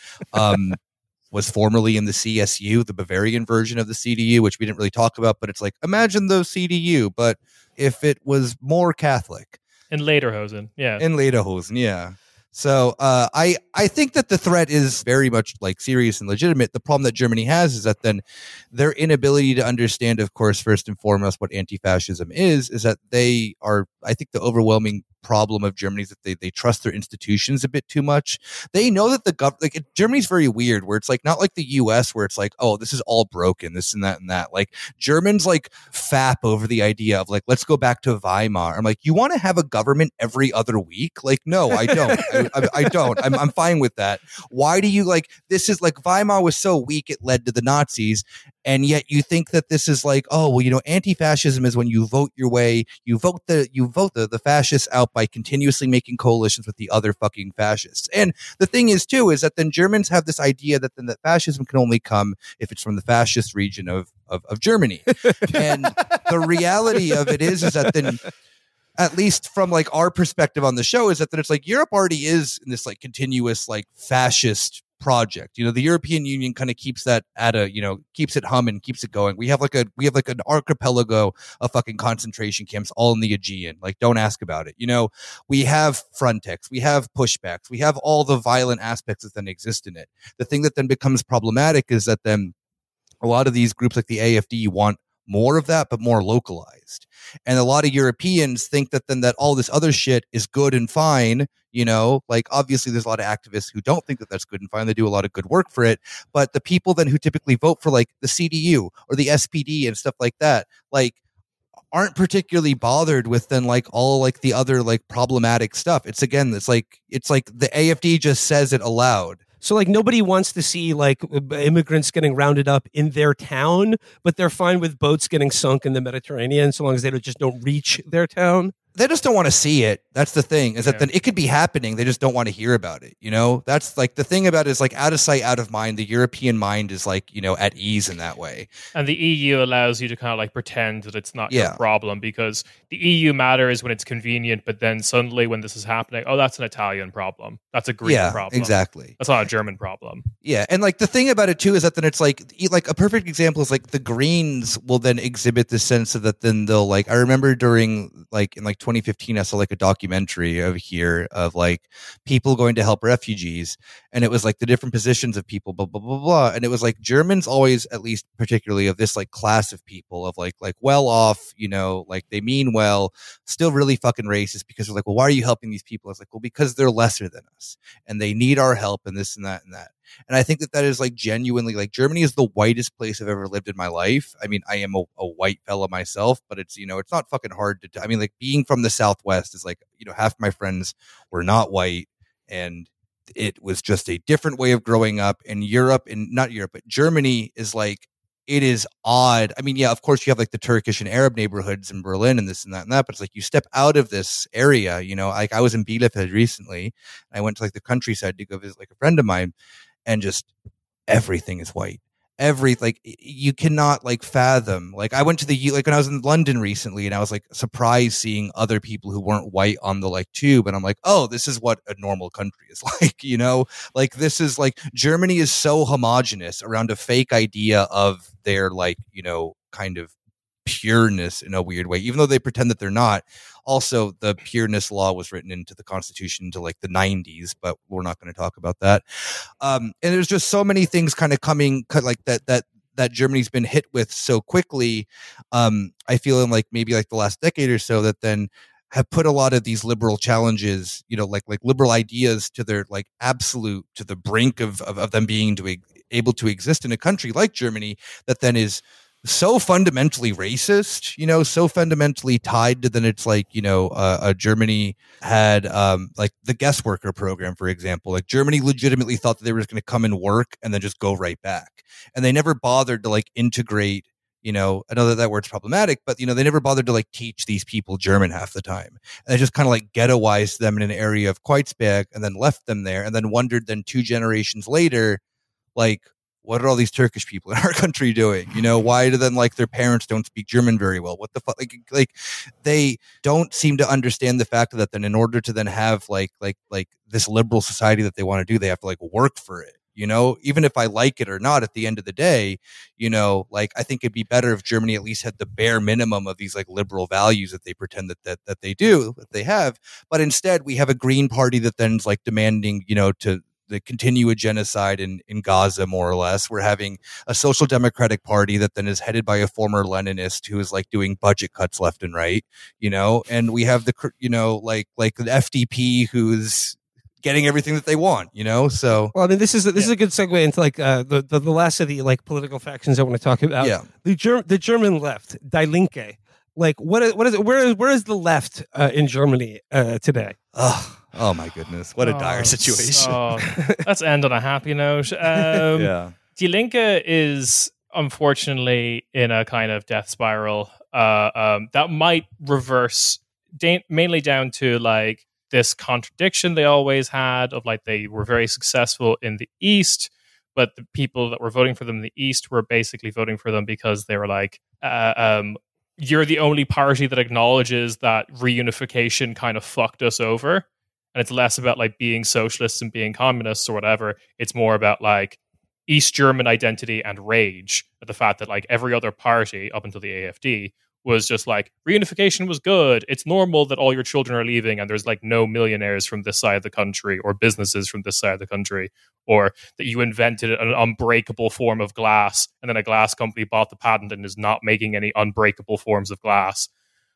Speaker 3: Was formerly in the CSU, the Bavarian version of the CDU, which we didn't really talk about, but it's like, imagine the CDU, but if it was more Catholic.
Speaker 2: In Lederhosen, yeah.
Speaker 3: In Lederhosen, yeah. So I think that the threat is very much like serious and legitimate. The problem that Germany has is that then their inability to understand, of course, first and foremost, what anti-fascism is that they are, I think the overwhelming problem of Germany is that they trust their institutions a bit too much. They know that the government, Germany's very weird where it's like, not like the US where it's like, oh, this is all broken, this and that and that. Like Germans like fap over the idea of like, let's go back to Weimar. I'm like, you want to have a government every other week? Like, no, I don't. I don't. I'm fine with that. Why do you like, this is like Weimar was so weak, it led to the Nazis. And yet you think that this is like, oh, well, anti-fascism is when you vote your way, you vote the fascists out by continuously making coalitions with the other fucking fascists. And the thing is too, is that then Germans have this idea that then that fascism can only come if it's from the fascist region of Germany. And the reality of it is that then, at least from like our perspective on the show, is that then it's like Europe already is in this like continuous like fascist project. The European Union kind of keeps that at a, keeps it humming, keeps it going. We have like an archipelago of fucking concentration camps all in the Aegean. Like, don't ask about it. We have Frontex, we have pushbacks, we have all the violent aspects that then exist in it. The thing that then becomes problematic is that then a lot of these groups like the AfD want more of that, but more localized. And a lot of Europeans think that then that all this other shit is good and fine. Like obviously there's a lot of activists who don't think that that's good and fine. They do a lot of good work for it. But the people then who typically vote for like the CDU or the SPD and stuff like that, like aren't particularly bothered with then like all like the other like problematic stuff. It's like the AfD just says it aloud.
Speaker 1: So, like, nobody wants to see, like, immigrants getting rounded up in their town, but they're fine with boats getting sunk in the Mediterranean so long as they just don't reach their town?
Speaker 3: They just don't want to see it. That's the thing, is that then it could be happening. They just don't want to hear about it. That's like the thing about it is like out of sight, out of mind. The European mind is like, at ease in that way.
Speaker 2: And the EU allows you to kind of like pretend that it's not your problem, because the EU matters when it's convenient. But then suddenly when this is happening, oh, that's an Italian problem. That's a Greek problem.
Speaker 3: Exactly.
Speaker 2: That's not a German problem.
Speaker 3: Yeah. And like the thing about it too is that then it's like a perfect example is like the Greens will then exhibit this sense of that then they'll like, I remember during like in like 2015, I saw like a documentary over here of like people going to help refugees. And it was like the different positions of people, blah, blah, blah, blah. And it was like Germans always, at least particularly of this like class of people of like well off, like they mean well, still really fucking racist because they're like, well, why are you helping these people? It's like, well, because they're lesser than us and they need our help and this and that and that. And I think that is like genuinely like Germany is the whitest place I've ever lived in my life. I mean, I am a white fella myself, but it's, it's not fucking hard to, I mean, like being from the Southwest is like, half my friends were not white and it was just a different way of growing up. And Europe and not Europe, but Germany is like, it is odd. I mean, yeah, of course you have like the Turkish and Arab neighborhoods in Berlin and this and that, but it's like you step out of this area, you know, like I was in Bielefeld recently. I went to like the countryside to go visit like a friend of mine, and just everything is white. Like you cannot like fathom. Like I went to like when I was in London recently, and I was like surprised seeing other people who weren't white on the like tube, and I'm like, oh, this is what a normal country is like, you know? Like this is like Germany is so homogenous around a fake idea of their like, you know, kind of pureness in a weird way, even though they pretend that they're not. Also, the pureness law was written into the Constitution into like the 90s, but we're not going to talk about that. And there's just so many things kind of coming like that Germany's been hit with so quickly. I feel in like maybe like the last decade or so that then have put a lot of these liberal challenges, you know, like liberal ideas to their like absolute, to the brink of them being able to exist in a country like Germany that then is so fundamentally racist, you know, so fundamentally tied to then it's like, you know, Germany had like the guest worker program, for example. Like Germany legitimately thought that they were just going to come and work and then just go right back. And they never bothered to like integrate, you know, I know that word's problematic, but, you know, they never bothered to like teach these people German half the time. And they just kind of like ghettoized them in an area of Kreuzberg and then left them there and then wondered then 2 generations later, like, what are all these Turkish people in our country doing? You know, why do then like their parents don't speak German very well? What the fuck? Like they don't seem to understand the fact that then in order to then have like this liberal society that they want to do, they have to like work for it. You know, even if I like it or not, at the end of the day, you know, like I think it'd be better if Germany at least had the bare minimum of these like liberal values that they pretend that they do, that they have. But instead, we have a Green Party that then's like demanding, you know, to continue a genocide in Gaza, more or less. We're having a social democratic party that then is headed by a former Leninist who is like doing budget cuts left and right, you know, and we have the, you know, like the FDP who's getting everything that they want, you know? So,
Speaker 1: well, I mean, this is a good segue into like the last of the like political factions I want to talk about.
Speaker 3: Yeah.
Speaker 1: The German left, Die Linke. Like what is it? Where is the left in Germany today?
Speaker 3: Oh my goodness! What a dire situation.
Speaker 2: Let's end on a happy note.
Speaker 3: Yeah,
Speaker 2: Die Linke is unfortunately in a kind of death spiral that might reverse, mainly down to like this contradiction they always had of like they were very successful in the East, but the people that were voting for them in the East were basically voting for them because they were like, you're the only party that acknowledges that reunification kind of fucked us over. And it's less about like being socialists and being communists or whatever. It's more about like East German identity and rage at the fact that like every other party up until the AfD was just like reunification was good. It's normal that all your children are leaving and there's like no millionaires from this side of the country or businesses from this side of the country, or that you invented an unbreakable form of glass and then a glass company bought the patent and is not making any unbreakable forms of glass.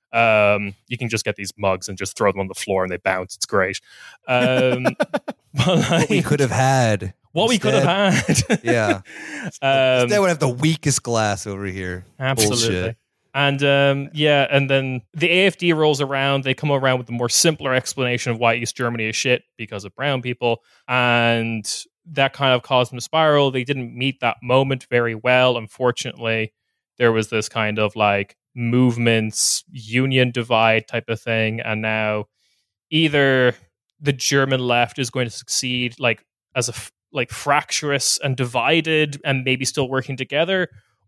Speaker 2: You can just get these mugs and just throw them on the floor and they bounce. It's great. But like,
Speaker 3: what we could have had.
Speaker 2: What we could have had.
Speaker 3: Yeah. Instead, would have the weakest glass over here.
Speaker 2: Absolutely.
Speaker 3: Bullshit.
Speaker 2: And and then the AfD rolls around. They come around with the more simpler explanation of why East Germany is shit because of brown people. And that kind of caused them to spiral. They didn't meet that moment very well. Unfortunately, there was this kind of like movements, union divide type of thing. And now either the German left is going to succeed like as a like fractious and divided and maybe still working together,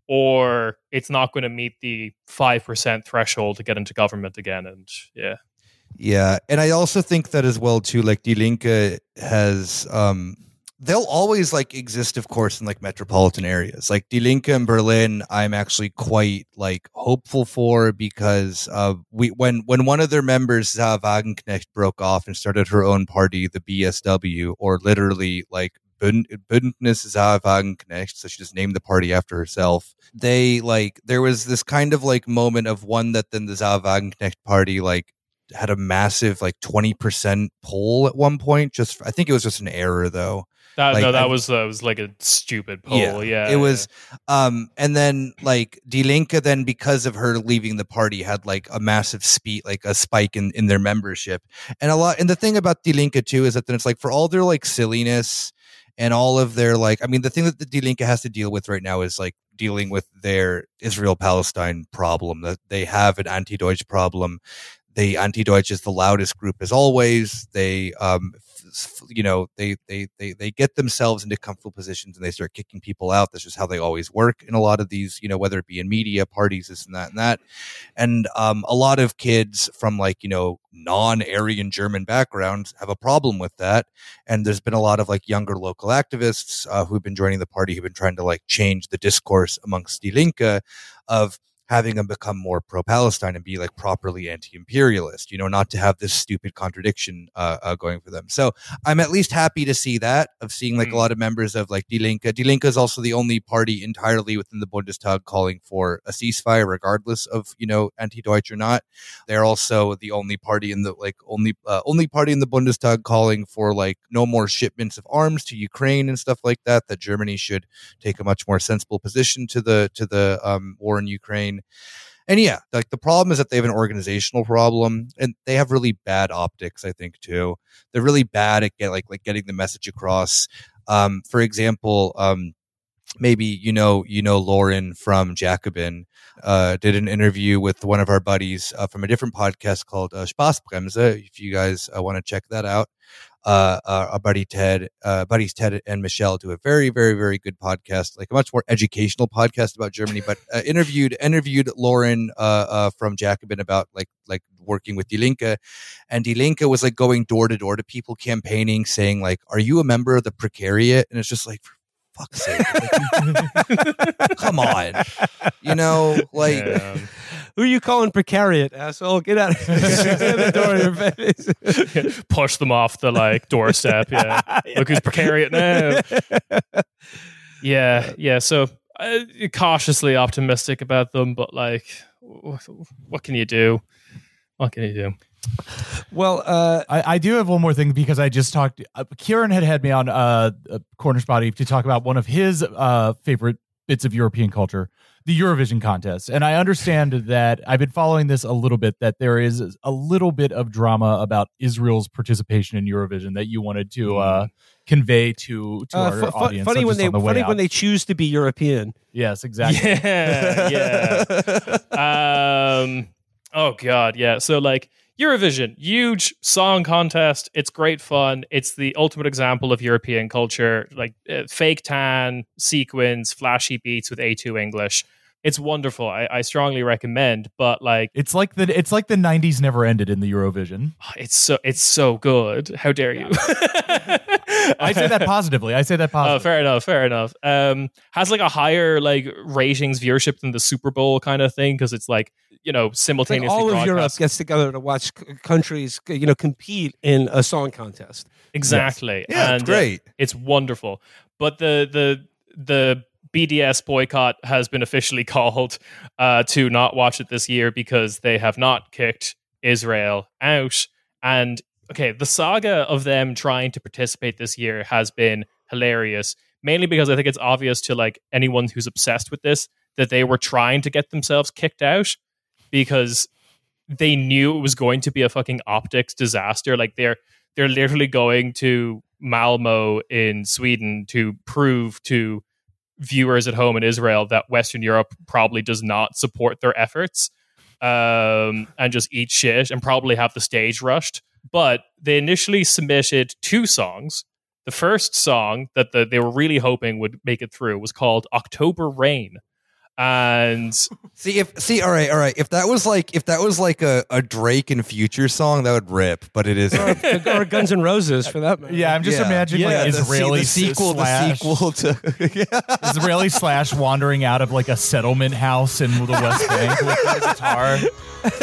Speaker 2: or it's not going to meet the 5% threshold to get into government again. And
Speaker 3: yeah. And I also think that as well too, like Die Linke has they'll always like exist, of course, in like metropolitan areas. Like Die Linke in Berlin, I'm actually quite like hopeful for, because when one of their members, Sarah Wagenknecht, broke off and started her own party, the BSW, or literally like Bündnis Sarah Wagenknecht, so she just named the party after herself. They like, there was this kind of like moment of one that then the Sarah Wagenknecht party like had a massive like 20% poll at one point. Just, I think it was just an error though.
Speaker 2: That was like a stupid poll. Yeah,
Speaker 3: it was. And then like Die Linke, then because of her leaving the party, had like a massive a spike in their membership, and a lot. And the thing about Die Linke too is that then it's like for all their like silliness and all of their like, I mean, the thing that the Die Linke has to deal with right now is like dealing with their Israel-Palestine problem. That they have an anti-Deutsch problem. The anti-Deutsch is the loudest group as always. They, they get themselves into comfortable positions and they start kicking people out. That's just how they always work in a lot of these, whether it be in media, parties, this and that and that. And a lot of kids from non-Aryan German backgrounds have a problem with that. And there's been a lot of younger local activists who've been joining the party, who've been trying to change the discourse amongst Die Linke of having them become more pro-Palestine and be properly anti-imperialist, not to have this stupid contradiction going for them. So I'm at least happy to see that, of seeing a lot of members of Die Linke. Die Linke is also the only party entirely within the Bundestag calling for a ceasefire, regardless of, anti-Deutsch or not. They're also the only party in the only party in the Bundestag calling for no more shipments of arms to Ukraine and stuff like that, that Germany should take a much more sensible position to the war in Ukraine. And yeah, the problem is that they have an organizational problem, and they have really bad optics, I think, too. They're really bad at getting the message across. For example, maybe Lauren from Jacobin did an interview with one of our buddies from a different podcast called Spaßbremse. If you guys want to check that out. Our buddies Ted and Michelle do a very, very, very good podcast, a much more educational podcast about Germany, but interviewed Lauren from Jacobin about working with Die Linke, and Die Linke was going door to door to people, campaigning, saying are you a member of the precariat? And it's just for fuck's sake, come on,
Speaker 1: Yeah. Who are you calling precariat, asshole? Get out of here. The door in your face.
Speaker 2: Push them off the doorstep. Yeah. Look who's precariat now. Yeah. So cautiously optimistic about them, but what can you do? What can you do?
Speaker 4: Well, I do have one more thing, because I just talked. Kieran had me on Corner Spotty to talk about one of his favorite bits of European culture, the Eurovision contest. And I understand that I've been following this a little bit, that there is a little bit of drama about Israel's participation in Eurovision that you wanted to convey to our audience.
Speaker 1: Funny when they choose to be European.
Speaker 4: Yes, exactly.
Speaker 2: Yeah. Oh God, yeah. So Eurovision, huge song contest. It's great fun. It's the ultimate example of European culture, fake tan, sequins, flashy beats with A2 English. It's wonderful. I strongly recommend. But
Speaker 4: it's like the 90s never ended in the Eurovision.
Speaker 2: It's so good. How dare you?
Speaker 4: I say that positively.
Speaker 2: Oh, fair enough. Has a higher ratings viewership than the Super Bowl kind of thing, because it's simultaneously
Speaker 1: all of
Speaker 2: broadcast.
Speaker 1: Europe gets together to watch countries compete in a song contest.
Speaker 2: Exactly.
Speaker 3: Yes. Yeah,
Speaker 2: and
Speaker 3: it's great.
Speaker 2: It's wonderful. But the BDS boycott has been officially called to not watch it this year, because they have not kicked Israel out. And okay, the saga of them trying to participate this year has been hilarious, mainly because I think it's obvious to anyone who's obsessed with this that they were trying to get themselves kicked out, because they knew it was going to be a fucking optics disaster. They're literally going to Malmo in Sweden to prove to viewers at home in Israel that Western Europe probably does not support their efforts, and just eat shit and probably have the stage rushed. But they initially submitted 2 songs. The first song that they were really hoping would make it through was called October Rain. And
Speaker 3: all right. If that was a Drake and Future song, that would rip. But it is
Speaker 1: or Guns N' Roses for that matter.
Speaker 4: Yeah, I'm just imagining Israeli
Speaker 3: the sequel to
Speaker 4: Israeli slash wandering out of a settlement house in the West Bank with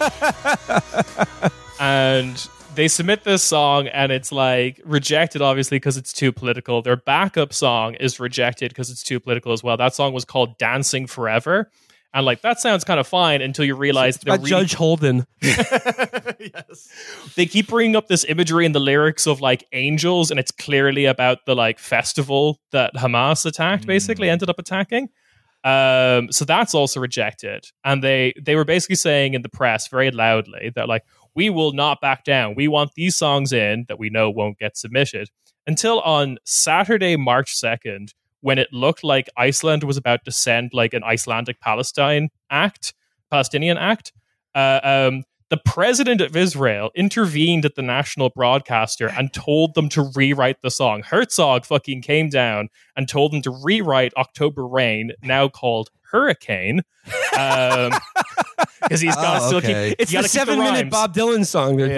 Speaker 4: a guitar.
Speaker 2: And they submit this song, and it's rejected, obviously, because it's too political. Their backup song is rejected because it's too political as well. That song was called Dancing Forever. And that sounds kind of fine until you realize
Speaker 1: it's about Judge Holden.
Speaker 2: Yes. They keep bringing up this imagery in the lyrics of angels, and it's clearly about the festival that Hamas attacked, basically ended up attacking. So that's also rejected. And they were basically saying in the press very loudly that we will not back down. We want these songs in that we know won't get submitted, until on Saturday, March 2nd, when it looked like Iceland was about to send like an Icelandic Palestinian act, the president of Israel intervened at the national broadcaster and told them to rewrite the song. Herzog fucking came down and told them to rewrite October Rain, now called Hurricane, because he's got to still keep.
Speaker 1: It's the 7-minute Bob Dylan song they're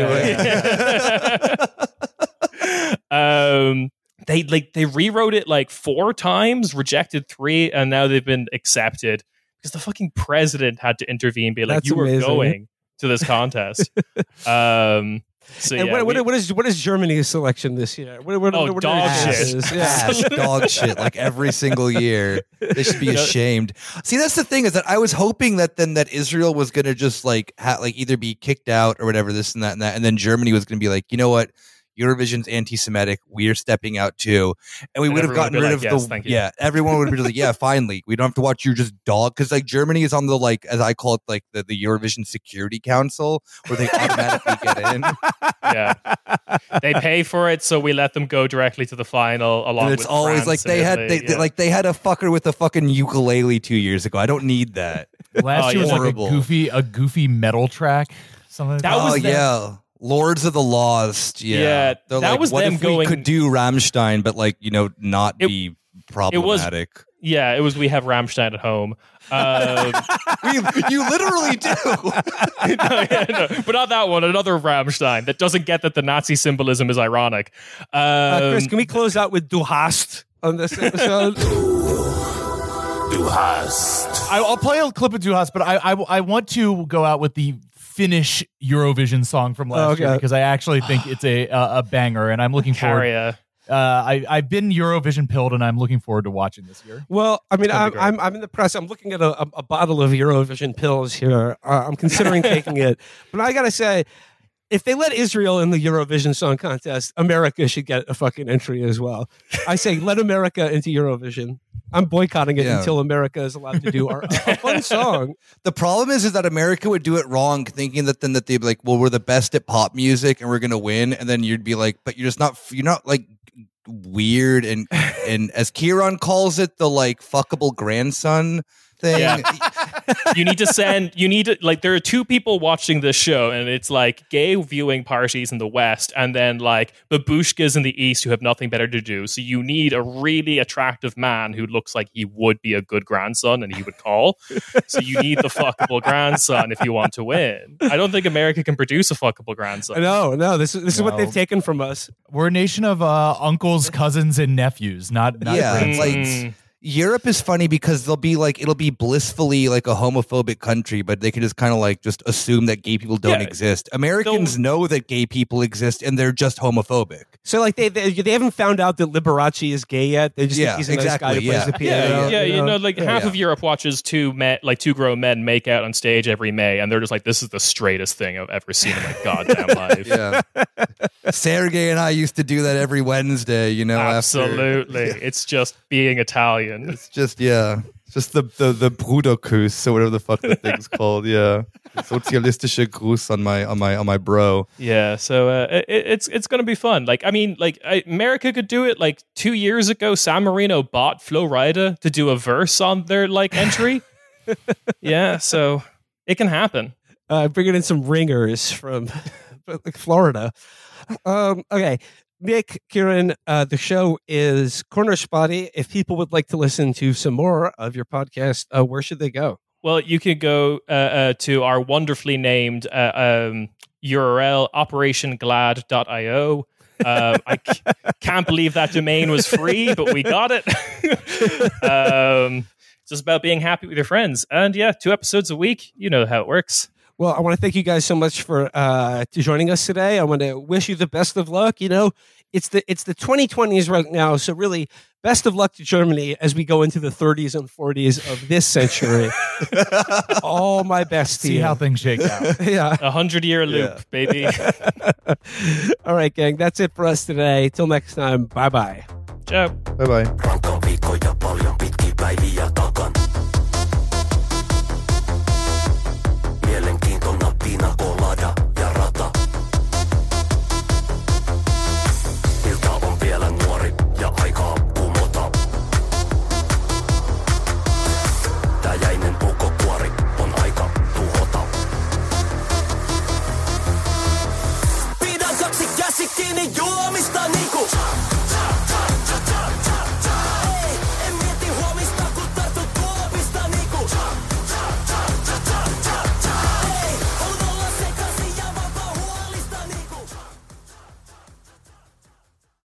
Speaker 1: doing.
Speaker 2: They rewrote it like 4 times, rejected 3, and now they've been accepted because the fucking president had to intervene, be like,
Speaker 1: That's
Speaker 2: "You
Speaker 1: amazing.
Speaker 2: were going to this contest." So
Speaker 1: And
Speaker 2: yeah,
Speaker 1: what is Germany's selection this year? What are
Speaker 2: dog
Speaker 1: their
Speaker 2: shit.
Speaker 1: chances? Yeah.
Speaker 3: Ass, dog shit, like every single year. They should be ashamed. See, that's the thing, is that I was hoping that Israel was going to just like either be kicked out or whatever, this and that, and then Germany was going to be like, you know what, Eurovision's anti-Semitic, we're stepping out too, and we would have gotten rid of everyone would be like, yeah, finally, we don't have to watch you just dog, because like Germany is on the, like, as I call it, like the Eurovision Security Council, where they automatically get in.
Speaker 2: Yeah, they pay for it, so we let them go directly to the final. Along
Speaker 3: And it's
Speaker 2: with
Speaker 3: always
Speaker 2: France
Speaker 3: like they
Speaker 2: and
Speaker 3: had
Speaker 2: Italy,
Speaker 3: they had a fucker with a fucking ukulele 2 years ago. I don't need that.
Speaker 4: Last year was like
Speaker 3: horrible.
Speaker 4: a goofy metal track. Something.
Speaker 2: That was them-
Speaker 3: yeah. Lords of the Lost.
Speaker 2: Yeah,
Speaker 3: They're
Speaker 2: that
Speaker 3: like,
Speaker 2: was
Speaker 3: what
Speaker 2: them
Speaker 3: if
Speaker 2: going-
Speaker 3: we could do Rammstein, but like, you know, not be problematic.
Speaker 2: it was we have Rammstein at home.
Speaker 3: You literally do.
Speaker 2: But not that one. Another Rammstein that doesn't get that the Nazi symbolism is ironic.
Speaker 1: Chris, can we close out with Du hast on this episode?
Speaker 4: I'll play a clip of Du hast, but I want to go out with the Finnish Eurovision song from last year, because I actually think it's a banger, and I'm looking forward.
Speaker 2: Carrier.
Speaker 4: I've been Eurovision pilled, and I'm looking forward to watching this year.
Speaker 1: Well, I mean,
Speaker 4: That'd be
Speaker 1: I'm in the press. I'm looking at a bottle of Eurovision pills here. I'm considering taking it, but I gotta say, if they let Israel in the Eurovision Song Contest, America should get a fucking entry as well. I say, let America into Eurovision. I'm boycotting it until America is allowed to do a fun song.
Speaker 3: The problem is that America would do it wrong, thinking that they'd be like, well, we're the best at pop music and we're gonna win, and then you'd be like, but you're not like weird and as Kieran calls it, the like fuckable grandson thing.
Speaker 2: Yeah. There are 2 people watching this show, and it's like gay viewing parties in the West, and then like babushkas in the East who have nothing better to do. So you need a really attractive man who looks like he would be a good grandson and he would call. So you need the fuckable grandson if you want to win. I don't think America can produce a fuckable grandson.
Speaker 1: No, this is what they've taken from us.
Speaker 4: We're a nation of uncles, cousins, and nephews, not
Speaker 3: Yeah,
Speaker 4: grandsons.
Speaker 3: like Europe is funny because it'll be blissfully like a homophobic country, but they can just kind of like just assume that gay people don't exist. Americans know that gay people exist, and they're just homophobic.
Speaker 1: So like they haven't found out that Liberace is gay yet. They just think he's a nice guy who plays the piano.
Speaker 2: Half of Europe watches 2 grown men make out on stage every May, and they're just like, this is the straightest thing I've ever seen in my goddamn life.
Speaker 3: Yeah, Sergey and I used to do that every Wednesday. You know,
Speaker 2: absolutely. It's just being Italian.
Speaker 3: It's just just the Bruderkuss or whatever the fuck the thing's called. Yeah, Sozialistische Gruß on my bro.
Speaker 2: Yeah, so it's going to be fun. Like, I mean, like America could do it. Like 2 years ago, San Marino bought Flo Rida to do a verse on their like entry. Yeah, so it can happen.
Speaker 1: Bringing in some ringers from like Florida. Okay. Nick, Kieran, the show is Corner Spotty. If people would like to listen to some more of your podcast, where should they go?
Speaker 2: Well, you can go to our wonderfully named URL, operationglad.io. I can't believe that domain was free, but we got it. It's just about being happy with your friends. And 2 episodes a week. You know how it works.
Speaker 1: Well, I want to thank you guys so much for joining us today. I want to wish you the best of luck. You know, it's the 2020s right now, so really best of luck to Germany as we go into the 30s and 40s of this century. All my best to
Speaker 4: See
Speaker 1: you.
Speaker 4: how things shake out.
Speaker 1: Yeah.
Speaker 2: 100-year loop, baby.
Speaker 1: All right, gang. That's it for us today. Till next time. Bye-bye.
Speaker 2: Ciao.
Speaker 3: Bye bye.
Speaker 5: Ranka viikkoja paljon pitkiä päiviä takan. Mielenkiintona pinako.